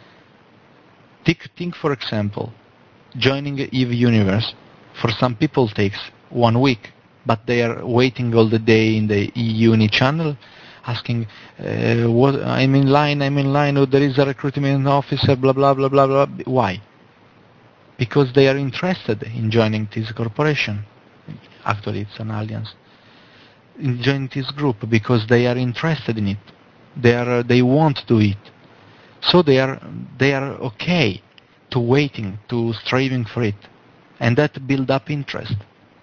Think, think for example, joining EVE Universe for some people takes one week, but they are waiting all the day in the eUni channel, asking, uh, what, I'm in line, I'm in line, oh, there is a recruitment officer, blah, blah, blah, blah, blah. Why? Because they are interested in joining this corporation. Actually, it's an alliance. In joining this group because they are interested in it. They are, they want to do it. So they are, they are okay to waiting, to striving for it. And that build up interest.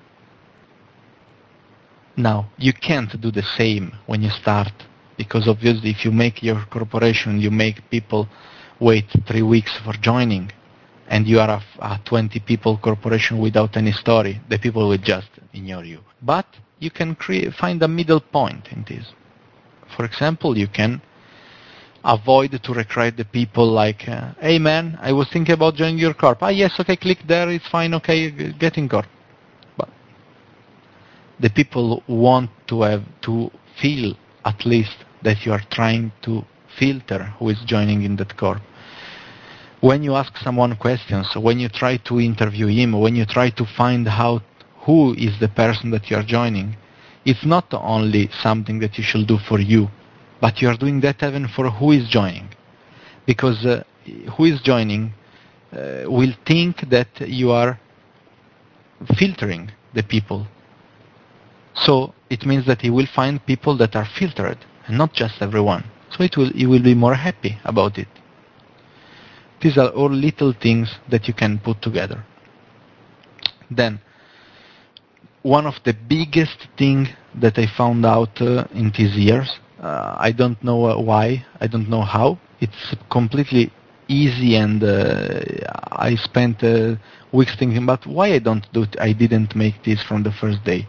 Now, you can't do the same when you start, because obviously if you make your corporation, you make people wait three weeks for joining, and you are a, a twenty people corporation without any story, the people will just ignore you. But you can create, find a middle point in this. For example, you can avoid to recruit the people like, uh, hey man, I was thinking about joining your corp. Ah yes, okay, click there, it's fine, okay, get in corp. But the people want to have to feel at least that you are trying to filter who is joining in that corp. When you ask someone questions, when you try to interview him, when you try to find out who is the person that you are joining, it's not only something that you should do for you, but you are doing that even for who is joining. Because uh, who is joining uh, will think that you are filtering the people. So it means that he will find people that are filtered, and not just everyone. So it will, he will be more happy about it. These are all little things that you can put together. Then, one of the biggest thing that I found out uh, in these years, uh, I don't know uh, why, I don't know how, it's completely easy, and uh, I spent uh, weeks thinking about why I don't do it, I didn't make this from the first day.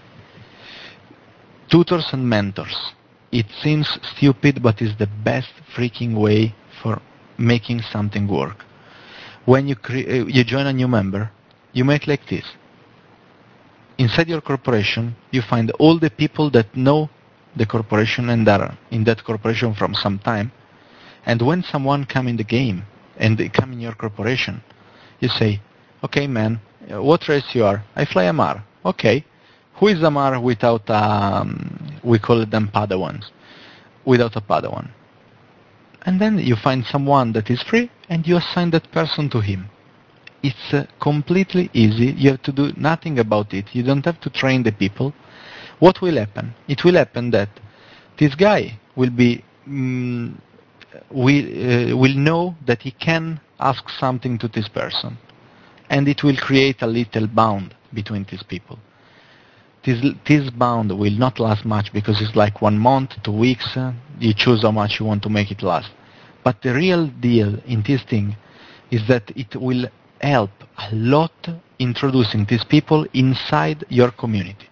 Tutors and mentors. It seems stupid, but it's the best freaking way for making something work. When you cre- you join a new member, you make like this. Inside your corporation, you find all the people that know the corporation and are in that corporation from some time. And when someone come in the game and they come in your corporation, you say, okay, man, what race you are? I fly Amar. Okay. Who is Amar without, um, we call them Padawans, without a Padawan? And then you find someone that is free and you assign that person to him. It's uh, completely easy. You have to do nothing about it. You don't have to train the people. What will happen? It will happen that this guy will be, um, will, uh, will know that he can ask something to this person. And it will create a little bond between these people. This, this bond will not last much because it's like one month, two weeks. Uh, you choose how much you want to make it last. But the real deal in this thing is that it will help a lot introducing these people inside your community.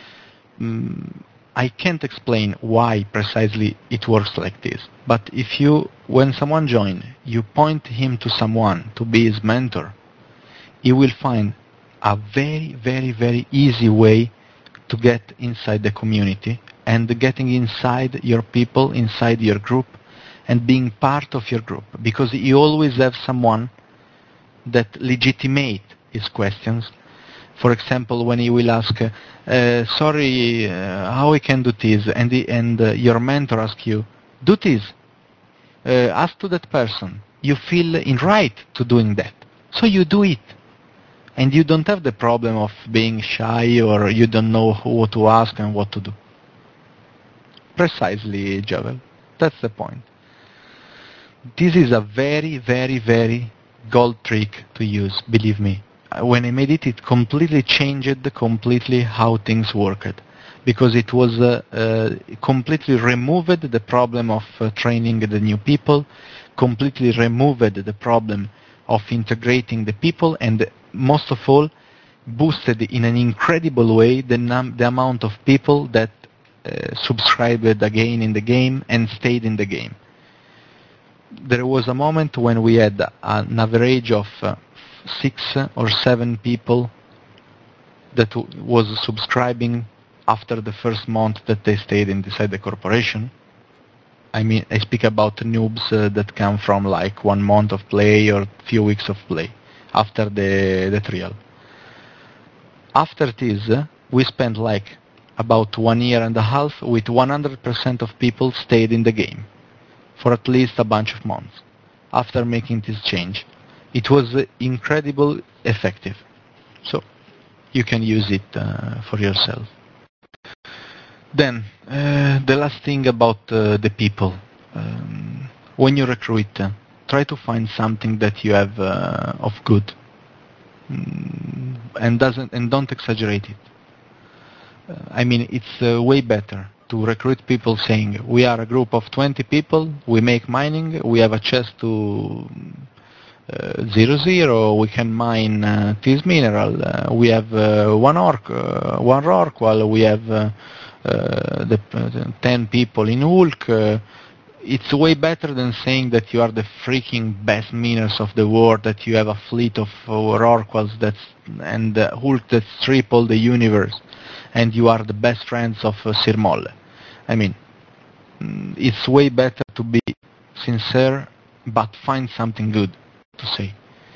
Mm, I can't explain why precisely it works like this. But if you, when someone joins, you point him to someone to be his mentor, you will find a very, very, very easy way to get inside the community and getting inside your people, inside your group, and being part of your group. Because you always have someone that legitimate his questions. For example, when you will ask, uh, sorry, uh, how we can do this, and, the, and uh, your mentor asks you, do this, uh, ask to that person. You feel in right to doing that. So you do it. And you don't have the problem of being shy or you don't know what to ask and what to do. Precisely, Javel. That's the point. This is a very, very, very gold trick to use, believe me. When I made it, it completely changed completely how things worked. Because it was uh, uh, completely removed the problem of uh, training the new people, completely removed the problem of integrating the people, and most of all, boosted in an incredible way the, num- the amount of people that uh, subscribed again in the game and stayed in the game. There was a moment when we had an average of uh, six or seven people that w- was subscribing after the first month that they stayed inside the corporation. I mean, I speak about noobs uh, that come from like one month of play or few weeks of play after the, the trial. After this, uh, we spent like about one year and a half with one hundred percent of people stayed in the game for at least a bunch of months after making this change. It was uh, incredibly effective. So you can use it uh, for yourself. Then, uh, the last thing about uh, the people. Um, when you recruit, uh, try to find something that you have uh, of good, mm, and doesn't and don't exaggerate it. Uh, I mean, it's uh, way better to recruit people saying, we are a group of twenty people, we make mining, we have a chest to uh, zero zero, we can mine uh, this mineral, uh, we have uh, one orc, uh, one rorqual, we have uh, uh, the, uh, the ten people in Hulk. Uh, it's way better than saying that you are the freaking best miners of the world, that you have a fleet of uh, rorquals that's, and uh, Hulk that's triple the universe, and you are the best friends of uh, Sir Molle. I mean, it's way better to be sincere, but find something good to say.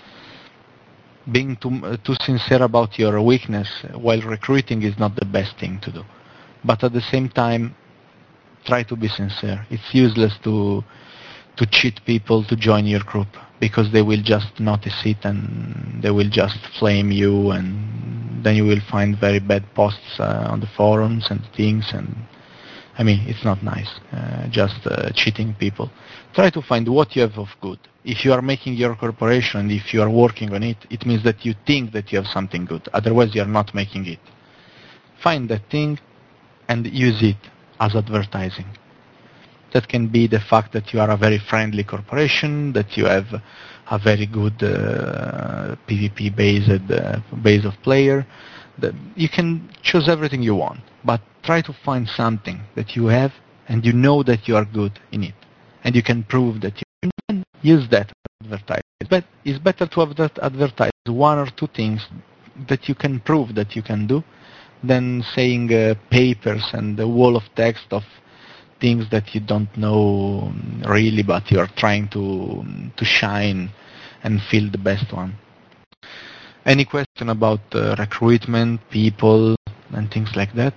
Being too, uh, too sincere about your weakness while recruiting is not the best thing to do. But at the same time, try to be sincere. It's useless to to cheat people to join your group, because they will just notice it and they will just flame you, and then you will find very bad posts uh, on the forums and things, and I mean, it's not nice, uh, just uh, cheating people. Try to find what you have of good. If you are making your corporation, if you are working on it, it means that you think that you have something good. Otherwise, you are not making it. Find that thing and use it as advertising. That can be the fact that you are a very friendly corporation, that you have a very good uh, PvP-based uh, base of player. That you can choose everything you want, but try to find something that you have and you know that you are good in it, and you can prove that you, use that to advertise. But it's better to have that advertise one or two things that you can prove that you can do than saying uh, papers and a wall of text of things that you don't know really, but you're trying to to shine and feel the best one. Any question about uh, recruitment, people, and things like that?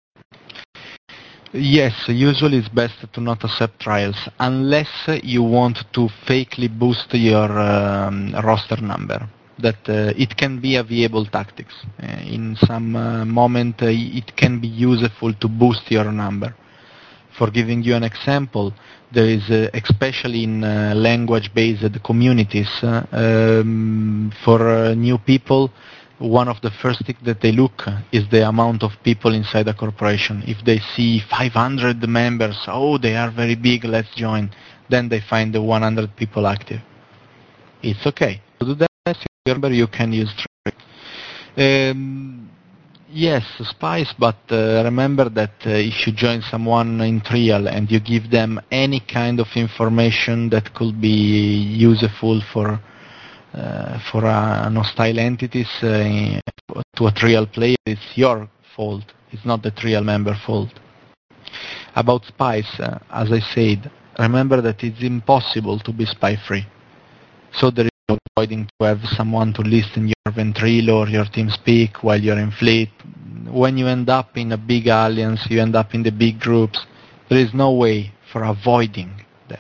Yes, usually it's best to not accept trials unless you want to fakely boost your um, roster number. That uh, it can be a viable tactics. Uh, in some uh, moment uh, it can be useful to boost your number. For giving you an example, there is, uh, especially in uh, language-based communities, uh, um, for uh, new people, one of the first things that they look is the amount of people inside a corporation. If they see five hundred members, oh, they are very big, let's join. Then they find the one hundred people active. It's okay. To do that, remember, you can use tricks. Um, yes, spies, but uh, remember that uh, if you join someone in trial and you give them any kind of information that could be useful for uh, for a, an hostile entities uh, to a trial player, it's your fault. It's not the trial member fault. About spies, uh, as I said, remember that it's impossible to be spy-free. So there is no avoiding to have someone to listen your ventrilo or your team speak while you're in fleet. When you end up in a big alliance, you end up in the big groups, there is no way for avoiding that.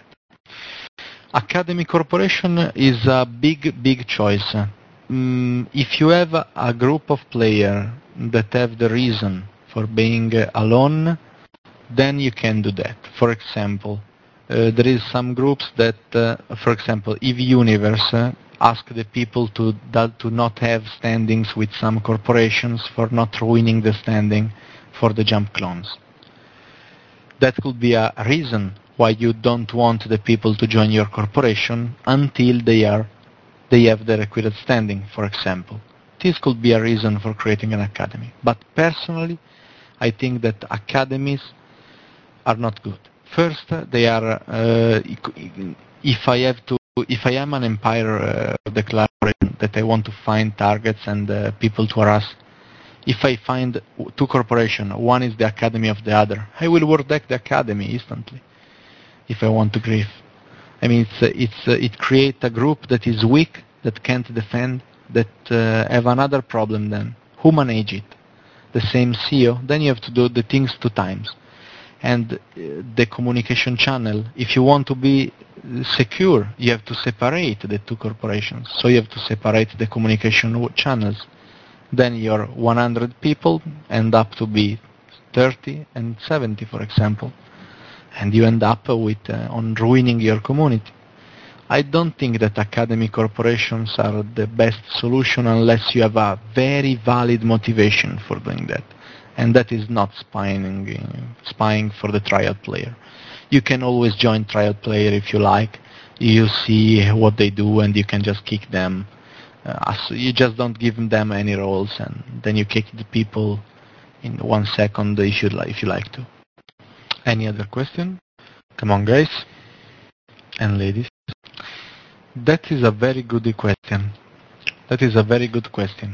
Academy Corporation is a big, big choice. Mm, if you have a group of players that have the reason for being alone, then you can do that. For example, Uh, there is some groups that, uh, for example, E V Universe uh, ask the people to that, to not have standings with some corporations for not ruining the standing for the jump clones. That could be a reason why you don't want the people to join your corporation until they are they have the required standing, for example. This could be a reason for creating an academy. But personally, I think that academies are not good. First, they are. Uh, if I have to, if I am an empire uh, declaration that I want to find targets and uh, people to harass, if I find two corporations, one is the academy of the other, I will war deck the academy instantly. If I want to grief, I mean, it's uh, it's uh, it creates a group that is weak, that can't defend, that uh, have another problem. Then who manage it? The same C E O. Then you have to do the things two times. And uh, the communication channel, if you want to be secure, you have to separate the two corporations. So you have to separate the communication channels. Then your one hundred people end up to be thirty and seventy, for example. And you end up with uh, on ruining your community. I don't think that academy corporations are the best solution unless you have a very valid motivation for doing that. And that is not spying, spying for the trial player. You can always join trial player if you like. You see what they do and you can just kick them. Uh, you just don't give them any roles and then you kick the people in one second if you, if you like to. Any other question? Come on, guys and ladies. That is a very good question. That is a very good question.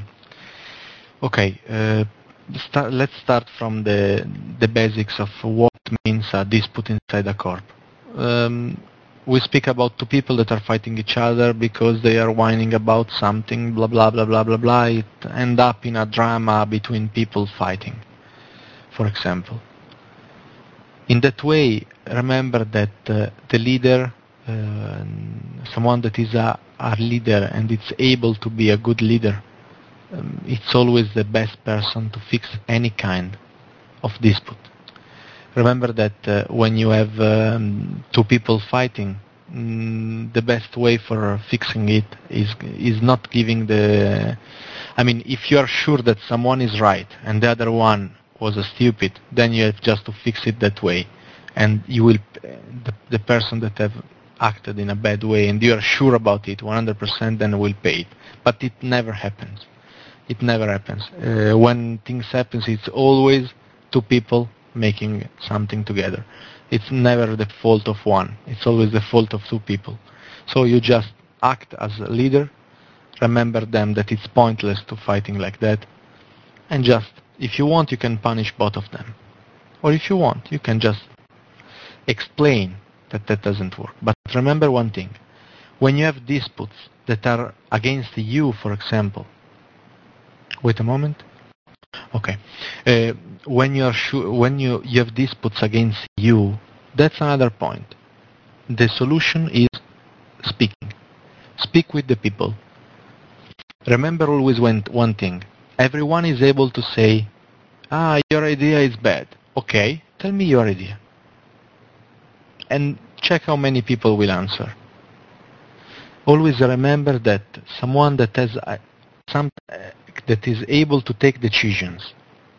Okay. Uh, Start, let's start from the the basics of what means a dispute inside a corp. Um, we speak about two people that are fighting each other because they are whining about something, blah blah blah blah blah blah. It ends up in a drama between people fighting, for example. In that way, remember that uh, the leader, uh, someone that is a, a leader and it's able to be a good leader, Um, it's always the best person to fix any kind of dispute. Remember that uh, when you have um, two people fighting, mm, the best way for fixing it is is not giving the... I mean, if you are sure that someone is right and the other one was a stupid, then you have just to fix it that way. And you will, the, the person that have acted in a bad way and you are sure about it one hundred percent, then will pay it. But it never happens. It never happens. Uh, when things happen, it's always two people making something together. It's never the fault of one. It's always the fault of two people. So you just act as a leader, remember them that it's pointless to fighting like that, and just, if you want, you can punish both of them. Or if you want, you can just explain that that doesn't work. But remember one thing. When you have disputes that are against you, for example, wait a moment. Okay. Uh, when you are sure, when you, you have disputes against you, that's another point. The solution is speaking. Speak with the people. Remember always one, one thing. Everyone is able to say, ah, your idea is bad. Okay, tell me your idea. And check how many people will answer. Always remember that someone that has uh, some uh, that is able to take decisions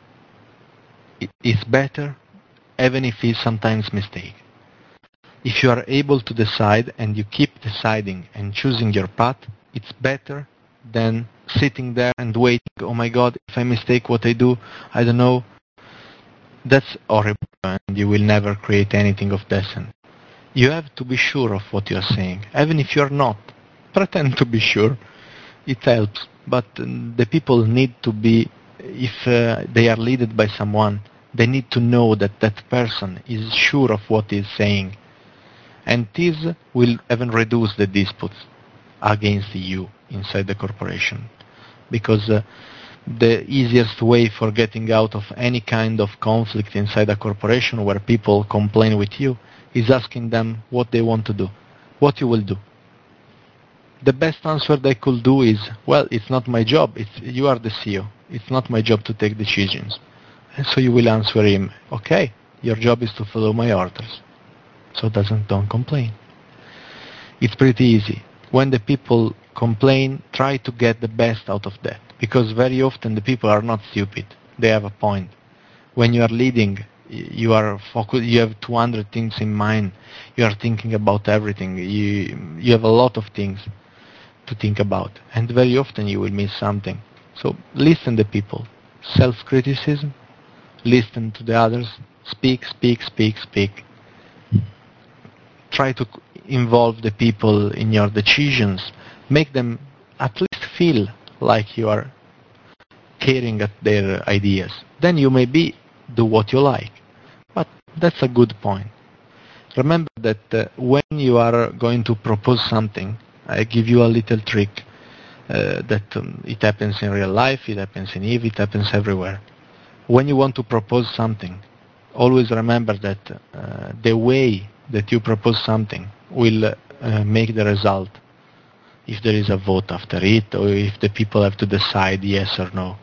is better, even if he sometimes mistake. If you are able to decide and you keep deciding and choosing your path, it's better than sitting there and waiting. Oh my God, if I mistake what I do, I don't know. That's horrible, and you will never create anything of decent. You have to be sure of what you are saying, even if you are not. Pretend to be sure. It helps, but the people need to be, if uh, they are led by someone, they need to know that that person is sure of what he is saying. And this will even reduce the disputes against you inside the corporation. Because uh, the easiest way for getting out of any kind of conflict inside a corporation where people complain with you is asking them what they want to do, what you will do. The best answer they could do is, well, it's not my job. It's, you are the C E O. It's not my job to take decisions. And so you will answer him, okay, your job is to follow my orders. So doesn't, don't complain. It's pretty easy. When the people complain, try to get the best out of that. Because very often the people are not stupid. They have a point. When you are leading, you are focused, you have two hundred things in mind. You are thinking about everything. You, you have a lot of things to think about. And very often you will miss something. So listen to people. Self-criticism. Listen to the others. Speak, speak, speak, speak. Try to involve the people in your decisions. Make them at least feel like you are caring at their ideas. Then you maybe do what you like. But that's a good point. Remember that uh, when you are going to propose something, I give you a little trick uh, that um, it happens in real life, it happens in Eve, it happens everywhere. When you want to propose something, always remember that uh, the way that you propose something will uh, make the result. If there is a vote after it, or if the people have to decide yes or no.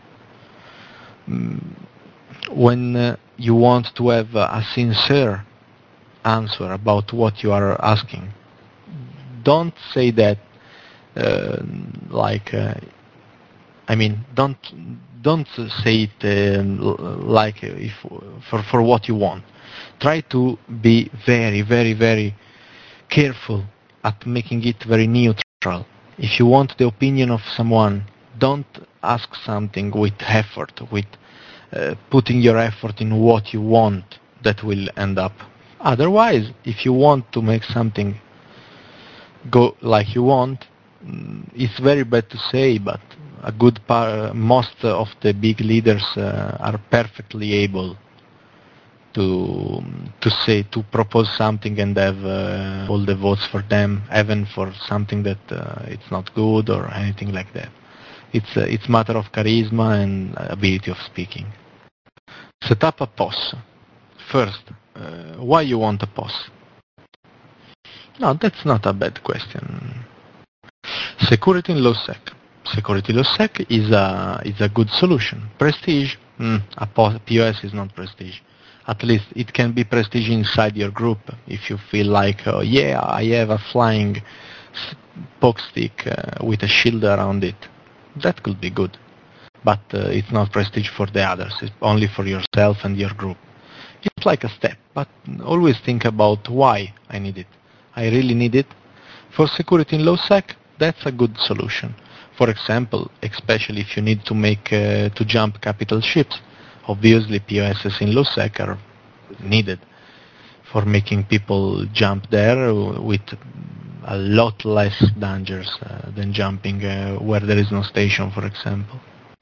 When uh, you want to have a sincere answer about what you are asking, don't say that uh, like, uh, I mean, don't don't say it uh, like if for for what you want. Try to be very, very, very careful at making it very neutral. If you want the opinion of someone, don't ask something with effort, with uh, putting your effort in what you want that will end up. Otherwise, if you want to make something go like you want, it's very bad to say, but a good par- most of the big leaders uh, are perfectly able to to say, to propose something and have uh, all the votes for them, even for something that uh, it's not good or anything like that. It's uh, it's matter of charisma and ability of speaking. Set up a P O S. First, uh, why you want a P O S? No, that's not a bad question. Security in LowSec. Security LowSec is a is a good solution. Prestige, mm, a P O S is not prestige. At least it can be prestige inside your group if you feel like, oh yeah, I have a flying poke stick uh, with a shield around it. That could be good. But uh, it's not prestige for the others. It's only for yourself and your group. It's like a step, but always think about why I need it. I really need it. For security in LowSec, that's a good solution. For example, especially if you need to make uh, to jump capital ships. Obviously, P O Ss in LowSec are needed for making people jump there with a lot less dangerous uh, than jumping uh, where there is no station, for example.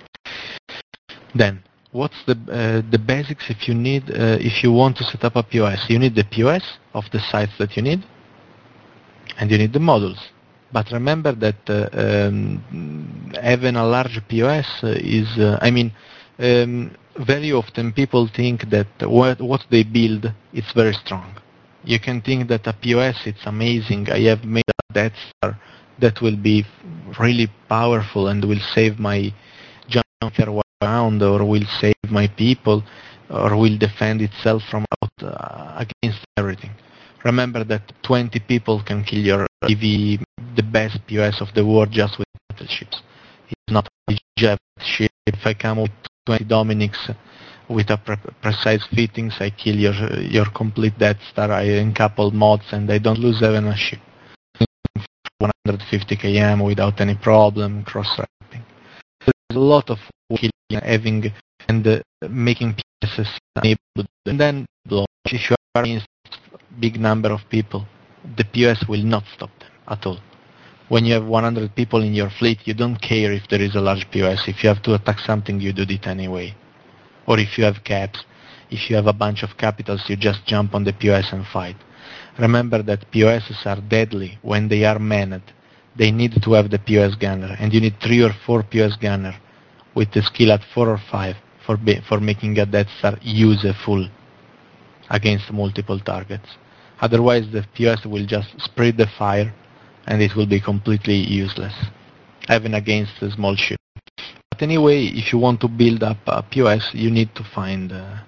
Then, what's the uh, the basics if you need uh, if you want to set up a P O S? You need the P O S of the sites that you need, and you need the modules. But remember that uh, um, having a large P O S is, uh, I mean, um, very often people think that what, what they build is very strong. You can think that a P O S, it's amazing, I have made a Death Star that will be really powerful and will save my junker around, or will save my people, or will defend itself from out uh, against everything. Remember that twenty people can kill your T V, the best P O S of the world, just with battleships. It's not a jet ship. If I come with twenty Dominics with a pre precise fittings, I kill your your complete Death Star I, in couple mods, and I don't lose even a ship. one hundred fifty kilometers without any problem, cross-wrapping. There's a lot of killing, having, and uh, making P O Ss enabled. And then, if you are against big number of people, the P O S will not stop them at all. When you have one hundred people in your fleet, you don't care if there is a large P O S. If you have to attack something, you do it anyway. Or if you have caps, if you have a bunch of capitals, you just jump on the P O S and fight. Remember that P O Ss are deadly when they are manned. They need to have the P O S gunner, and you need three or four P O S gunner with the skill at four or five for, be, for making a Death Star useful against multiple targets. Otherwise, the P O S will just spread the fire, and it will be completely useless, even against a small ship. But anyway, if you want to build up a P O S, you need to find, uh,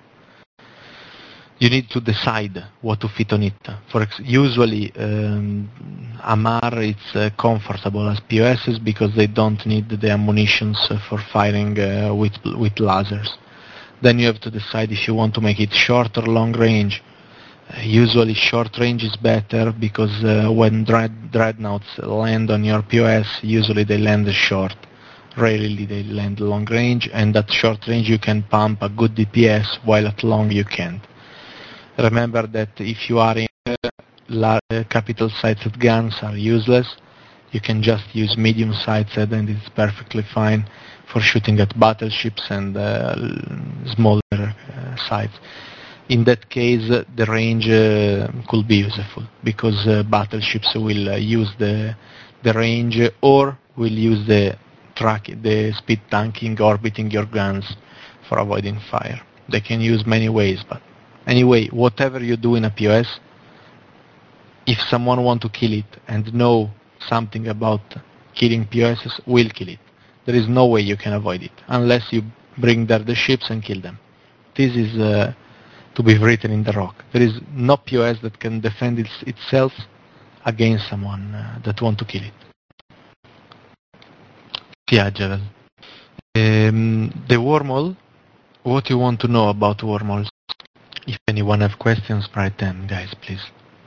you need to decide what to fit on it. For ex usually, um, Amarr it's uh, comfortable as P O Ss because they don't need the ammunitions for firing uh, with with lasers. Then you have to decide if you want to make it short or long range. Uh, usually short range is better because uh, when dread dreadnoughts land on your P O S, usually they land short. Rarely they land long range, and at short range you can pump a good D P S, while at long you can't. Remember that if you are in uh, capital sighted guns are useless. You can just use medium sighted, and it's perfectly fine for shooting at battleships and uh, smaller uh, sites. In that case, uh, the range uh, could be useful because uh, battleships will uh, use the the range, or will use the track, the speed tanking, orbiting your guns for avoiding fire. They can use many ways, but anyway, whatever you do in a P O S, if someone want to kill it and know something about killing P O Ss, will kill it. There is no way you can avoid it unless you bring there the ships and kill them. This is uh, to be written in the rock. There is no P O S that can defend its, itself against someone uh, that want to kill it. Yeah, Javel. Um, the wormhole. What you want to know about wormholes? If anyone have questions, write them, guys, please.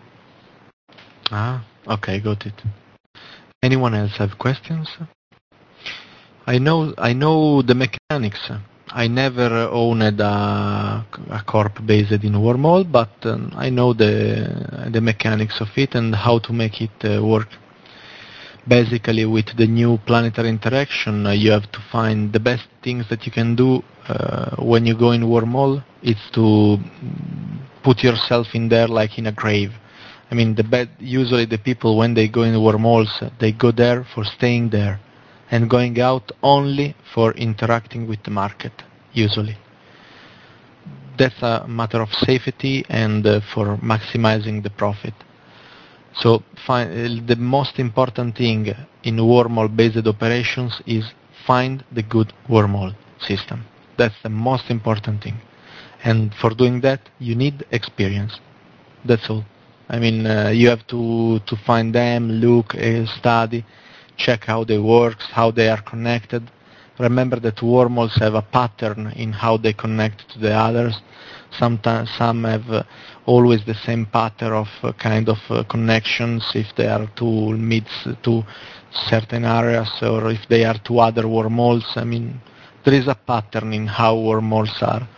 Ah, okay, got it. Anyone else have questions? I know, I know the mechanics. I never owned a, a corp based in wormhole, but um, I know the the mechanics of it and how to make it uh, work. Basically, with the new planetary interaction, uh, you have to find the best things that you can do uh, when you go in wormhole. It's to put yourself in there like in a grave. I mean, the bed, usually the people, when they go in wormholes, they go there for staying there and going out only for interacting with the market, usually. That's a matter of safety and uh, for maximizing the profit. So find, the most important thing in wormhole-based operations is find the good wormhole system. That's the most important thing. And for doing that, you need experience. That's all. I mean, uh, you have to, to find them, look, uh, study, check how they work, how they are connected. Remember that wormholes have a pattern in how they connect to the others. Sometimes some have uh, always the same pattern of uh, kind of uh, connections if they are to meet to certain areas, or if they are to other wormholes. I mean, there is a pattern in how wormholes are,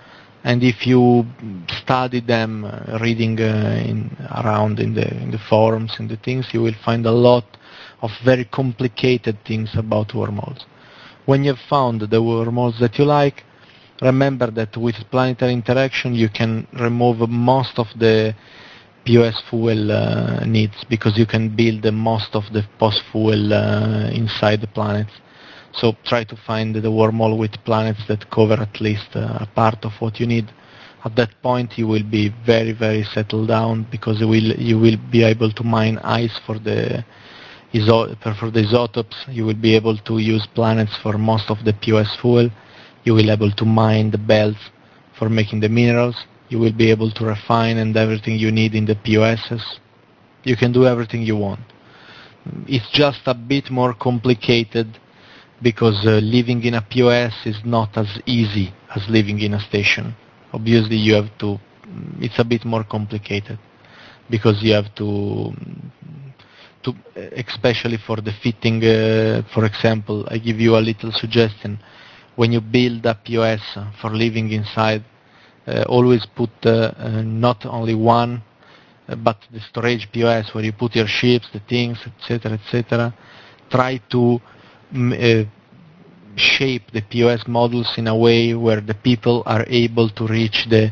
And if you study them, uh, reading uh, in, around in the, in the forums and the things, you will find a lot of very complicated things about wormholes. When you've found the wormholes that you like, remember that with planetary interaction you can remove most of the P O S fuel uh, needs, because you can build the most of the post-fuel uh, inside the planets. So try to find the wormhole with planets that cover at least uh, a part of what you need. At that point you will be very, very settled down, because you will, you will be able to mine ice for the, iso for the isotopes. You will be able to use planets for most of the P O S fuel. You will be able to mine the belts for making the minerals. You will be able to refine and everything you need in the P O Ss. You can do everything you want. It's just a bit more complicated, because uh, living in a P O S is not as easy as living in a station. Obviously you have to, it's a bit more complicated, because you have to, to especially for the fitting, uh, for example, I give you a little suggestion. When you build a P O S for living inside, uh, always put uh, uh, not only one, uh, but the storage P O S where you put your ships, the things, et cetera, et cetera. Try to uh, shape the P O S modules in a way where the people are able to reach the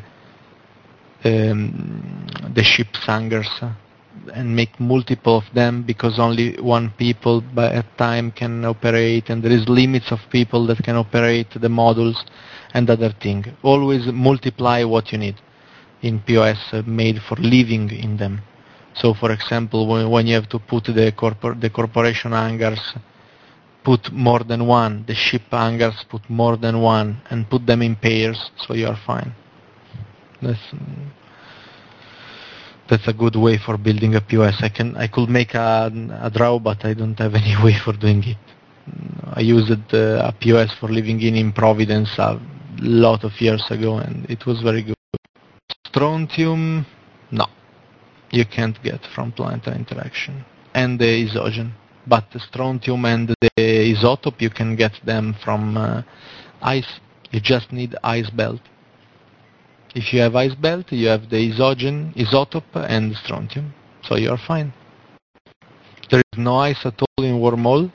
um, the ship's hangars, uh, and make multiple of them, because only one people by a time can operate, and there is limits of people that can operate the modules and other thing. Always multiply what you need in P O S uh, made for living in them. So for example, when, when you have to put the, corpor the corporation hangars, put more than one. The ship hangars, put more than one, and put them in pairs, so you are fine. That's, that's a good way for building a P O S. I can, I could make a, a draw, but I don't have any way for doing it. I used uh, a P O S for living in in Providence a lot of years ago, and it was very good. Strontium, no, you can't get from planetary interaction, and the isogen. But the strontium and the isotope, you can get them from uh, ice. You just need ice belt. If you have ice belt, you have the isogen, isotope, and the strontium, so you are fine. There is no ice at all in wormhole.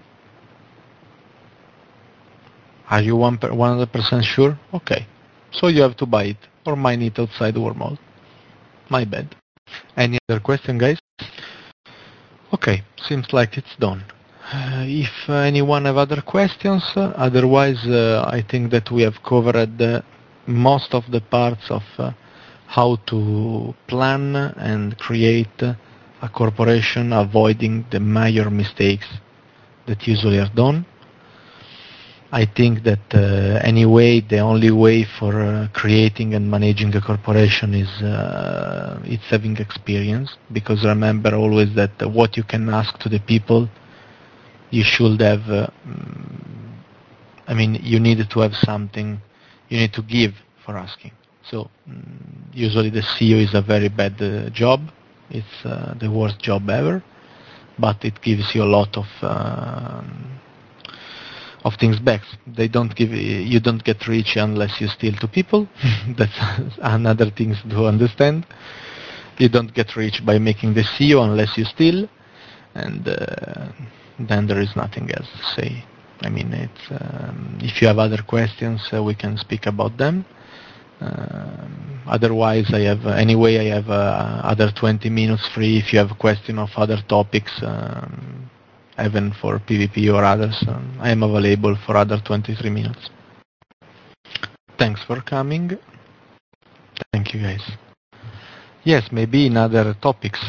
Are you one hundred percent sure? Okay, so you have to buy it or mine it outside the wormhole. My bad. Any other question, guys? Okay, seems like it's done. Uh, if uh, anyone have other questions, uh, otherwise uh, I think that we have covered uh, most of the parts of uh, how to plan and create uh, a corporation, avoiding the major mistakes that usually are done. I think that uh, anyway, the only way for uh, creating and managing a corporation is uh, it's having experience, because remember always that uh, what you can ask to the people, you should have, uh, I mean, you need to have something you need to give for asking. So um, usually the C E O is a very bad uh, job. It's uh, the worst job ever, but it gives you a lot of uh, of things back. They don't give, you don't get rich unless you steal to people. That's another thing to understand. You don't get rich by making the C E O unless you steal, and uh, then there is nothing else to say. I mean, it's, um, if you have other questions, uh, we can speak about them. Um, otherwise, I have, uh, anyway, I have uh, other twenty minutes free if you have a question of other topics. Um, even for PvP or others, um, I am available for other twenty-three minutes. Thanks for coming. Thank you, guys. Yes, maybe in other topics.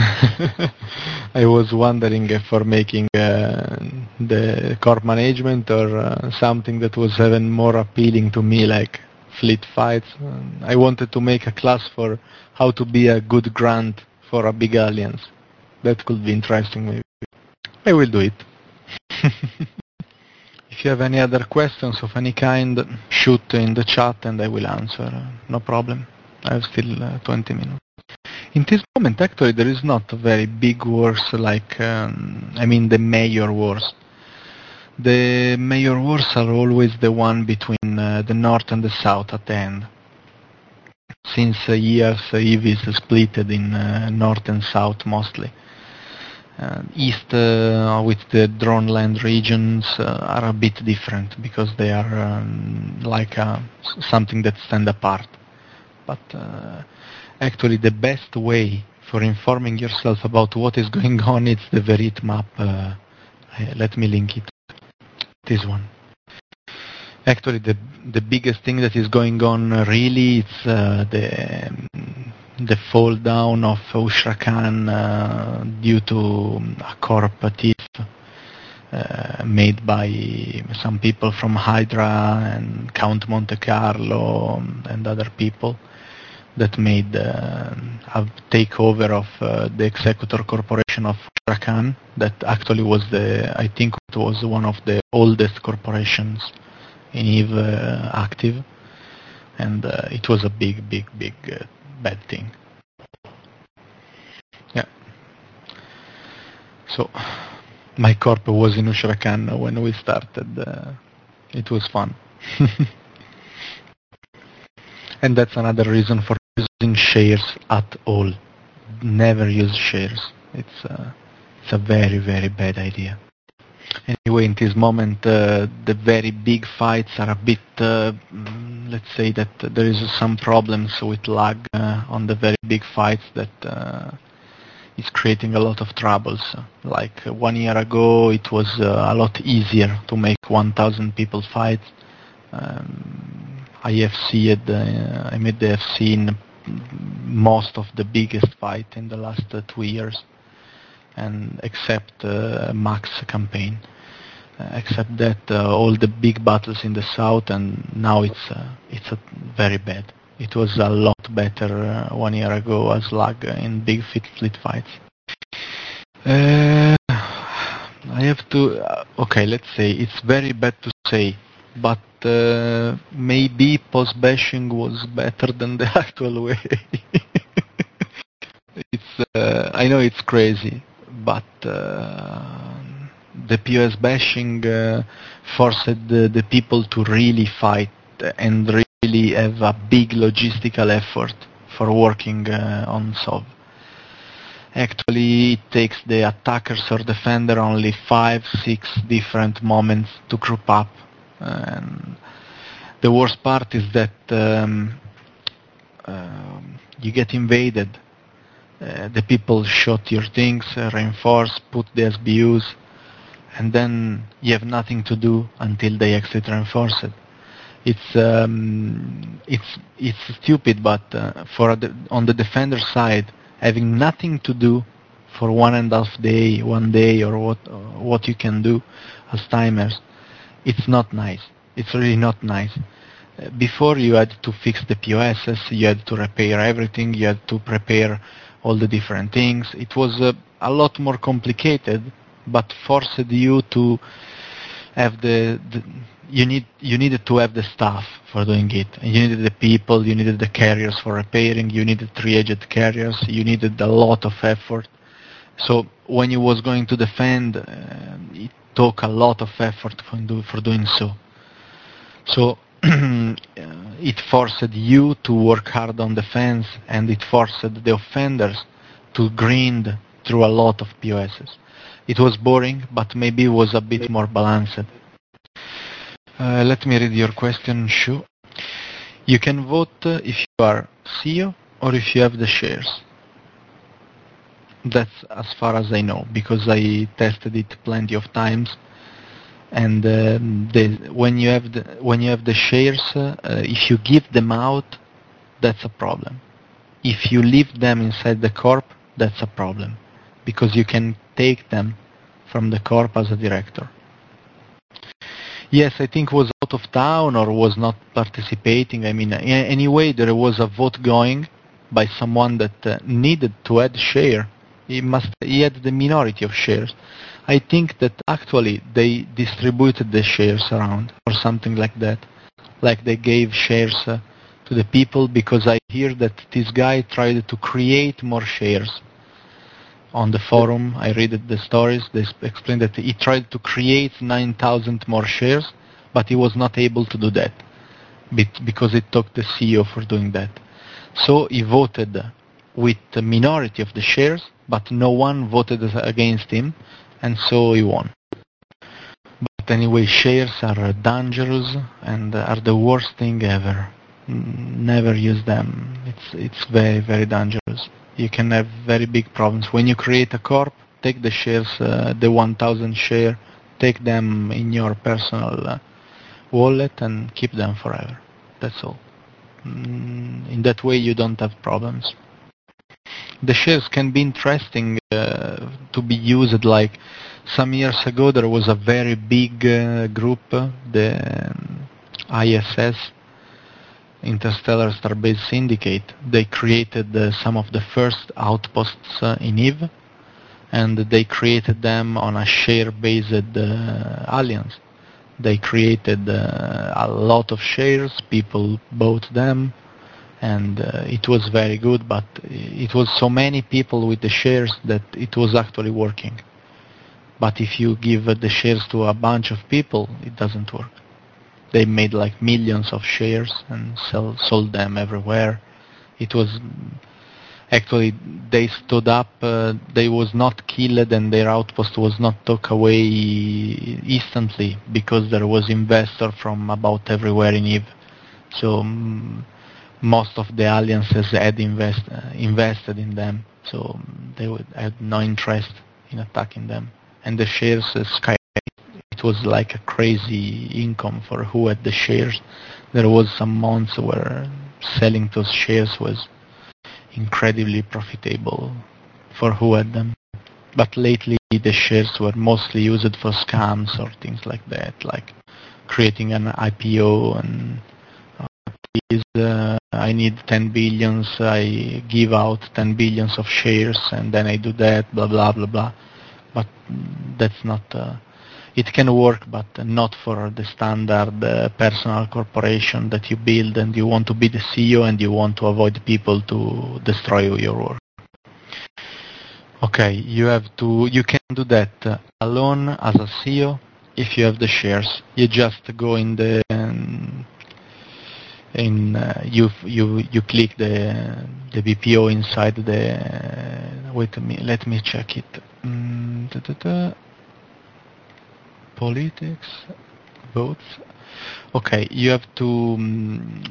I was wondering if for making uh, the corp management or uh, something that was even more appealing to me, like fleet fights. Um, I wanted to make a class for how to be a good grunt for a big alliance. That could be interesting, maybe. I will do it. If you have any other questions of any kind, shoot in the chat and I will answer. No problem. I have still uh, twenty minutes. In this moment, actually, there is not very big wars like, um, I mean, the major wars. The major wars are always the one between uh, the north and the south at the end. since uh, years, uh, E V is split in uh, north and south mostly. Uh, east uh, with the drone land regions uh, are a bit different because they are um, like uh, something that stand apart. But uh, actually the best way for informing yourself about what is going on is the Verit map. Uh, let me link it. This one. Actually the the biggest thing that is going on uh, really it's uh, the um, the fall down of Ushra Khan uh, due to a corp thief uh, made by some people from Hydra and Count Monte Carlo and other people that made uh, a takeover of uh, the executor corporation of Ushra Khan that actually was the, I think it was one of the oldest corporations in Eve uh, active, and uh, it was a big, big, big uh, bad thing. Yeah. So my corp was in Ushra Khan when we started. Uh, it was fun. And that's another reason for using shares at all. Never use shares. It's, uh, it's a very, very bad idea. Anyway, in this moment, uh, the very big fights are a bit, uh, let's say that there is some problems with lag uh, on the very big fights that uh, is creating a lot of troubles. Like uh, one year ago, it was uh, a lot easier to make one thousand people fight. Um, I F C had, uh, I made the F C in most of the biggest fight in the last uh, two years. And except uh, Max campaign, uh, except that uh, all the big battles in the south, and now it's uh, it's a very bad. It was a lot better uh, one year ago as lag in big fit fleet fights. Uh, I have to. Uh, okay, let's say it's very bad to say, but uh, maybe post bashing was better than the actual way. It's. Uh, I know it's crazy. But uh, the P O S bashing uh, forced the, the people to really fight and really have a big logistical effort for working uh, on S O V. Actually, it takes the attackers or defender only five, six different moments to group up. And the worst part is that um, uh, you get invaded. Uh, the people shot your things, uh, reinforce, put the S B Us, and then you have nothing to do until they exit reinforced. It's um, it's it's stupid, but uh, for the, on the defender side, having nothing to do for one and a half day, one day, or what uh, what you can do as timers, it's not nice. It's really not nice. Uh, before you had to fix the P O Ss, you had to repair everything, you had to prepare all the different things. It was uh, a lot more complicated, but forced you to have the, the you need you needed to have the staff for doing it. You needed the people, you needed the carriers for repairing, you needed three-edged carriers, you needed a lot of effort. So when you was going to defend, uh, it took a lot of effort for, do, for doing so. So it forced you to work hard on defense, and it forced the offenders to grind through a lot of P O Ss. It was boring, but maybe it was a bit more balanced. Uh, let me read your question, Shu. You can vote uh, if you are C E O or if you have the shares. That's as far as I know, because I tested it plenty of times. And uh, the, when you have the when you have the shares, uh, if you give them out, that's a problem. If you leave them inside the corp, that's a problem, because you can take them from the corp as a director. Yes, I think was out of town or was not participating. I mean, anyway, there was a vote going by someone that uh, needed to add share. He must he had the minority of shares. I think that actually they distributed the shares around or something like that. Like they gave shares uh, to the people, because I hear that this guy tried to create more shares. On the forum, I read the stories, they explained that he tried to create nine thousand more shares, but he was not able to do that because it took the C E O for doing that. So he voted with the minority of the shares, but no one voted against him, and so he won. But anyway, shares are dangerous and are the worst thing ever. Never use them. It's it's very, very dangerous. You can have very big problems. When you create a corp, take the shares, uh, the one thousand share, take them in your personal uh, wallet and keep them forever. That's all. Mm, in that way, you don't have problems. The shares can be interesting uh, to be used. Like some years ago, there was a very big uh, group, the um, I S S, Interstellar Starbase Syndicate. They created uh, some of the first outposts uh, in Eve, and they created them on a share-based uh, alliance. They created uh, a lot of shares, people bought them, and uh, it was very good, but it was so many people with the shares that it was actually working. But if you give the shares to a bunch of people, it doesn't work. They made like millions of shares and sell, sold them everywhere. It was actually, they stood up, uh, they was not killed and their outpost was not took away instantly because there was investor from about everywhere in Eve. So um, most of the alliances had invest, uh, invested in them, so they would, had no interest in attacking them. And the shares uh, sky. It was like a crazy income for who had the shares. There was some months where selling those shares was incredibly profitable for who had them. But lately the shares were mostly used for scams or things like that, like creating an I P O and uh, please, uh, I need ten billions, I give out ten billions of shares and then I do that, blah blah blah blah. But that's not... Uh, It can work, but not for the standard uh, personal corporation that you build and you want to be the C E O and you want to avoid people to destroy your work. Okay, you have to, you can do that uh, alone as a C E O if you have the shares. You just go in the, um, in uh, you you you click the the B P O inside the. Uh, wait a minute, let me check it. Mm, da, da, da. Politics, votes. Okay, you have to, um,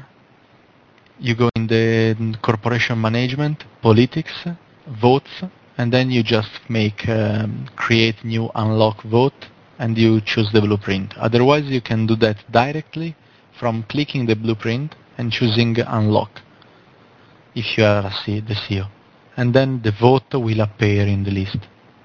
you go in the corporation management, politics, votes, and then you just make, um, create new unlock vote, and you choose the blueprint. Otherwise, you can do that directly from clicking the blueprint and choosing unlock, if you are a C- the C E O. And then the vote will appear in the list.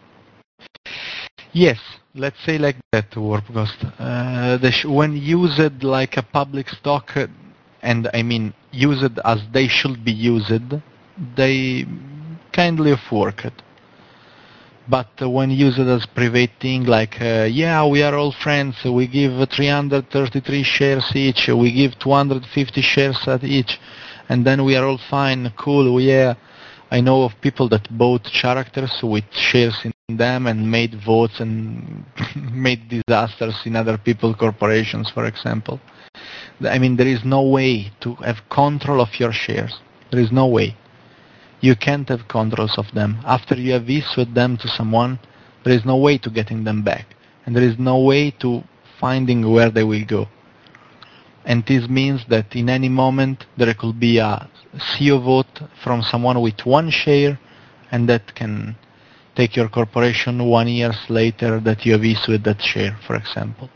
Yes, let's say like that, Warpghost. Uh, the sh- when used like a public stock, uh, and I mean used as they should be used, they kindly of worked. But uh, when used as private thing, like uh, yeah, we are all friends, we give three hundred thirty-three shares each, we give two hundred fifty shares at each, and then we are all fine, cool, yeah. I know of people that bought characters with shares in them and made votes and made disasters in other people corporations, for example. I mean, there is no way to have control of your shares. There is no way. You can't have controls of them. After you have issued them to someone, there is no way to getting them back. And there is no way to finding where they will go. And this means that in any moment there could be a C E O vote from someone with one share, and that can take your corporation one year later that you have issued that share, for example.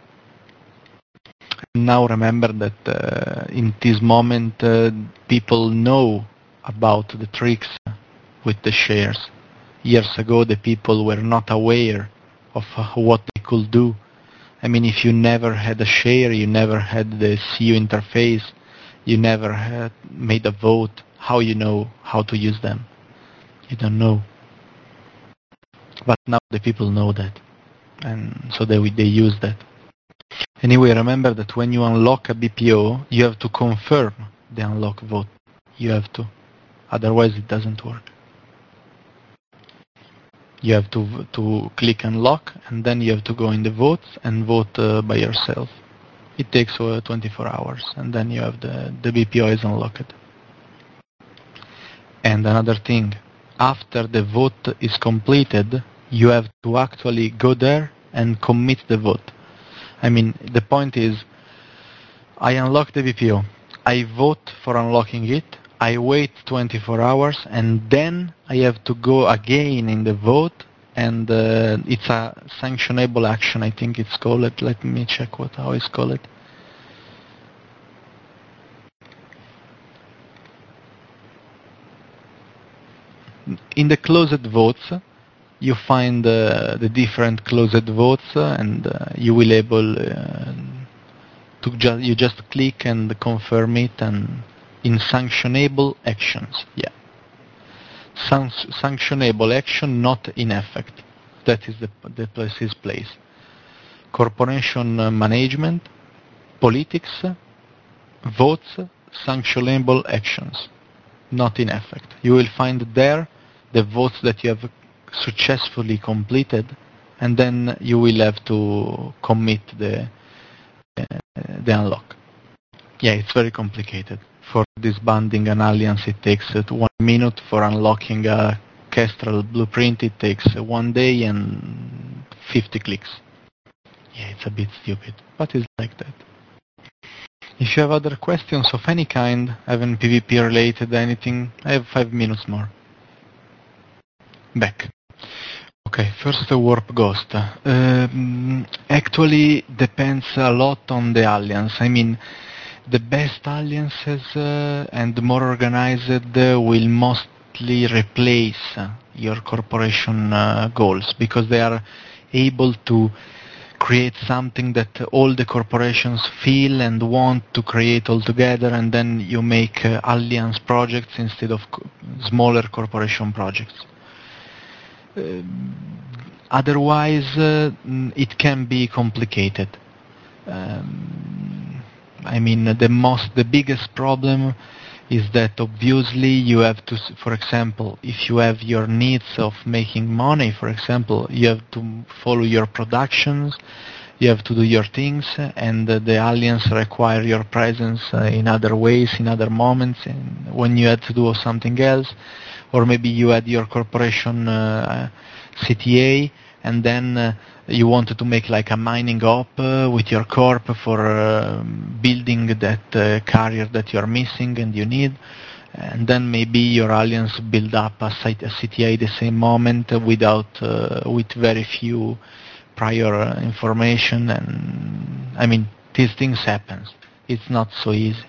Now remember that uh, in this moment uh, people know about the tricks with the shares. Years ago the people were not aware of uh, what they could do. I mean, if you never had a share, you never had the C E O interface, you never had made a vote, how you know how to use them? You don't know. But now the people know that, and so they they use that. Anyway, remember that when you unlock a B P O, you have to confirm the unlock vote. You have to. Otherwise, it doesn't work. You have to to click unlock, and then you have to go in the votes and vote uh, by yourself. It takes uh, twenty-four hours, and then you have the, the B P O is unlocked. And another thing, after the vote is completed, you have to actually go there and commit the vote. I mean, the point is, I unlock the B P O, I vote for unlocking it, I wait twenty-four hours, and then I have to go again in the vote, and uh, it's a sanctionable action, I think it's called. Let me check what how it's called. In the closed votes, you find uh, the different closed votes, uh, and uh, you will able uh, to just you just click and confirm it, and in sanctionable actions, yeah. San- sanctionable action, not in effect. That is the the place is place. Corporation uh, management, politics, votes, sanctionable actions, not in effect. You will find there the votes that you have successfully completed, and then you will have to commit the uh, the unlock. Yeah, it's very complicated. For disbanding an alliance, it takes uh, one minute. For unlocking a Kestrel blueprint, it takes uh, one day and fifty clicks. Yeah, it's a bit stupid, but it's like that. If you have other questions of any kind, even PvP related, anything, I have five minutes more. Back. Okay, first the Warp Ghost. Um, actually depends a lot on the alliance. I mean, the best alliances uh, and more organized uh, will mostly replace uh, your corporation uh, goals, because they are able to create something that all the corporations feel and want to create all together, and then you make uh, alliance projects instead of co- smaller corporation projects. Uh, otherwise, uh, it can be complicated. Um, I mean, the most, the biggest problem is that obviously you have to, for example, if you have your needs of making money, for example, you have to follow your productions, you have to do your things, and uh, the alliance require your presence uh, in other ways, in other moments, and when you had to do something else, or maybe you had your corporation uh, C T A, and then uh, you wanted to make like a mining op uh, with your corp for uh, building that uh, carrier that you're missing and you need, and then maybe your alliance build up a, site, a C T A the same moment uh, without uh, with very few prior uh, information, and I mean, these things happen. It's not so easy.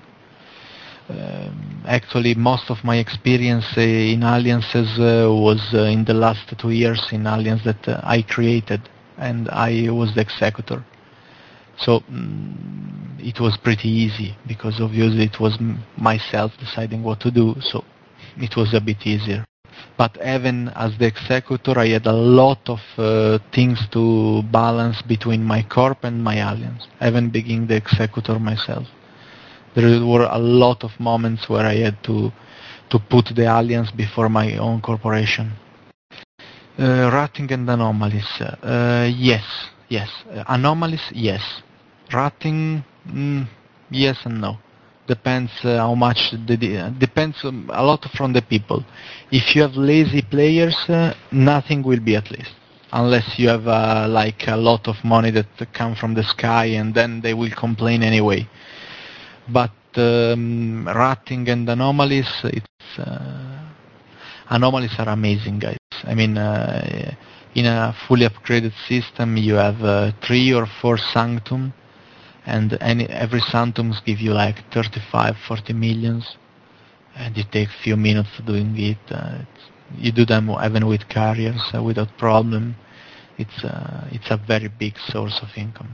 Um, actually, most of my experience uh, in alliances uh, was uh, in the last two years in alliance that uh, I created, and I was the executor. So um, it was pretty easy, because obviously it was m- myself deciding what to do, so it was a bit easier. But even as the executor, I had a lot of uh, things to balance between my corp and my alliance, even being the executor myself. There were a lot of moments where I had to to put the alliance before my own corporation. Uh, ratting and anomalies. Uh, yes, yes. Uh, anomalies, yes. Ratting, mm, yes and no. Depends uh, how much. The, the, depends um, a lot from the people. If you have lazy players, uh, nothing will be at least. Unless you have uh, like a lot of money that come from the sky, and then they will complain anyway. But um, ratting and anomalies, it's uh, anomalies are amazing, guys. I mean, uh, in a fully upgraded system, you have uh, three or four sanctum, and any every sanctums give you like thirty-five, forty millions, and it takes few minutes doing it. Uh, it's, you do them even with carriers uh, without problem. It's uh, it's a very big source of income.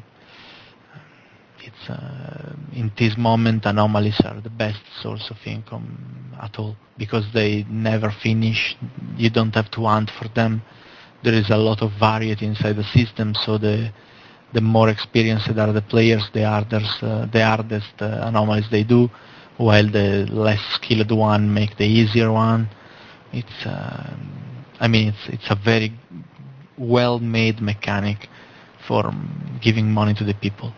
It's uh, in this moment, anomalies are the best source of income at all, because they never finish. You don't have to hunt for them. There is a lot of variety inside the system, so the the more experienced are the players, the harder uh, the hardest uh, anomalies they do, while the less skilled one make the easier one. It's uh, I mean, it's it's a very well-made mechanic for um, giving money to the people.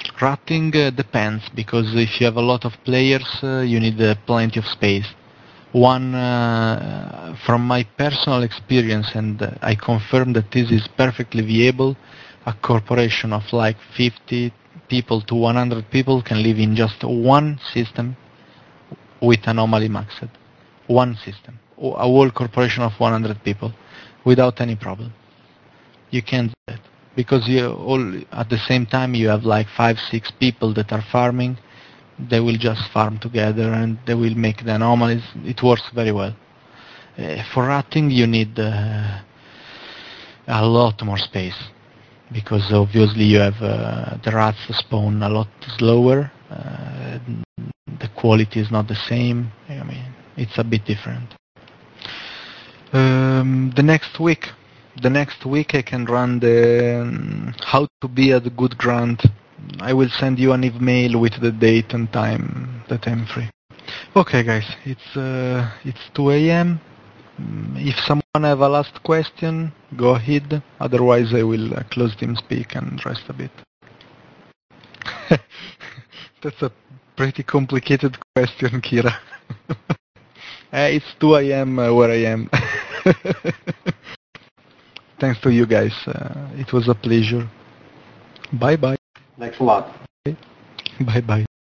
Ratting uh, depends, because if you have a lot of players, uh, you need uh, plenty of space. One, uh, from my personal experience, and uh, I confirm that this is perfectly viable, a corporation of like fifty people to one hundred people can live in just one system with anomaly maxed. One system. A whole corporation of one hundred people without any problem. You can't do that. Because you all, at the same time, you have like five, six people that are farming. They will just farm together and they will make the anomalies. It works very well. Uh, for ratting, you need uh, a lot more space because obviously you have uh, the rats spawn a lot slower. Uh, the quality is not the same. I mean, it's a bit different. Um, the next week, the next week I can run the um, how to be a good grunt. I will send you an email with the date and time that I'm free. Okay, guys, it's uh, it's two A M If someone have a last question, go ahead. Otherwise, I will uh, close TeamSpeak and rest a bit. That's a pretty complicated question, Kira. uh, it's two A M Uh, where I am. Thanks to you guys. Uh, it was a pleasure. Bye bye. Thanks a lot. Bye bye.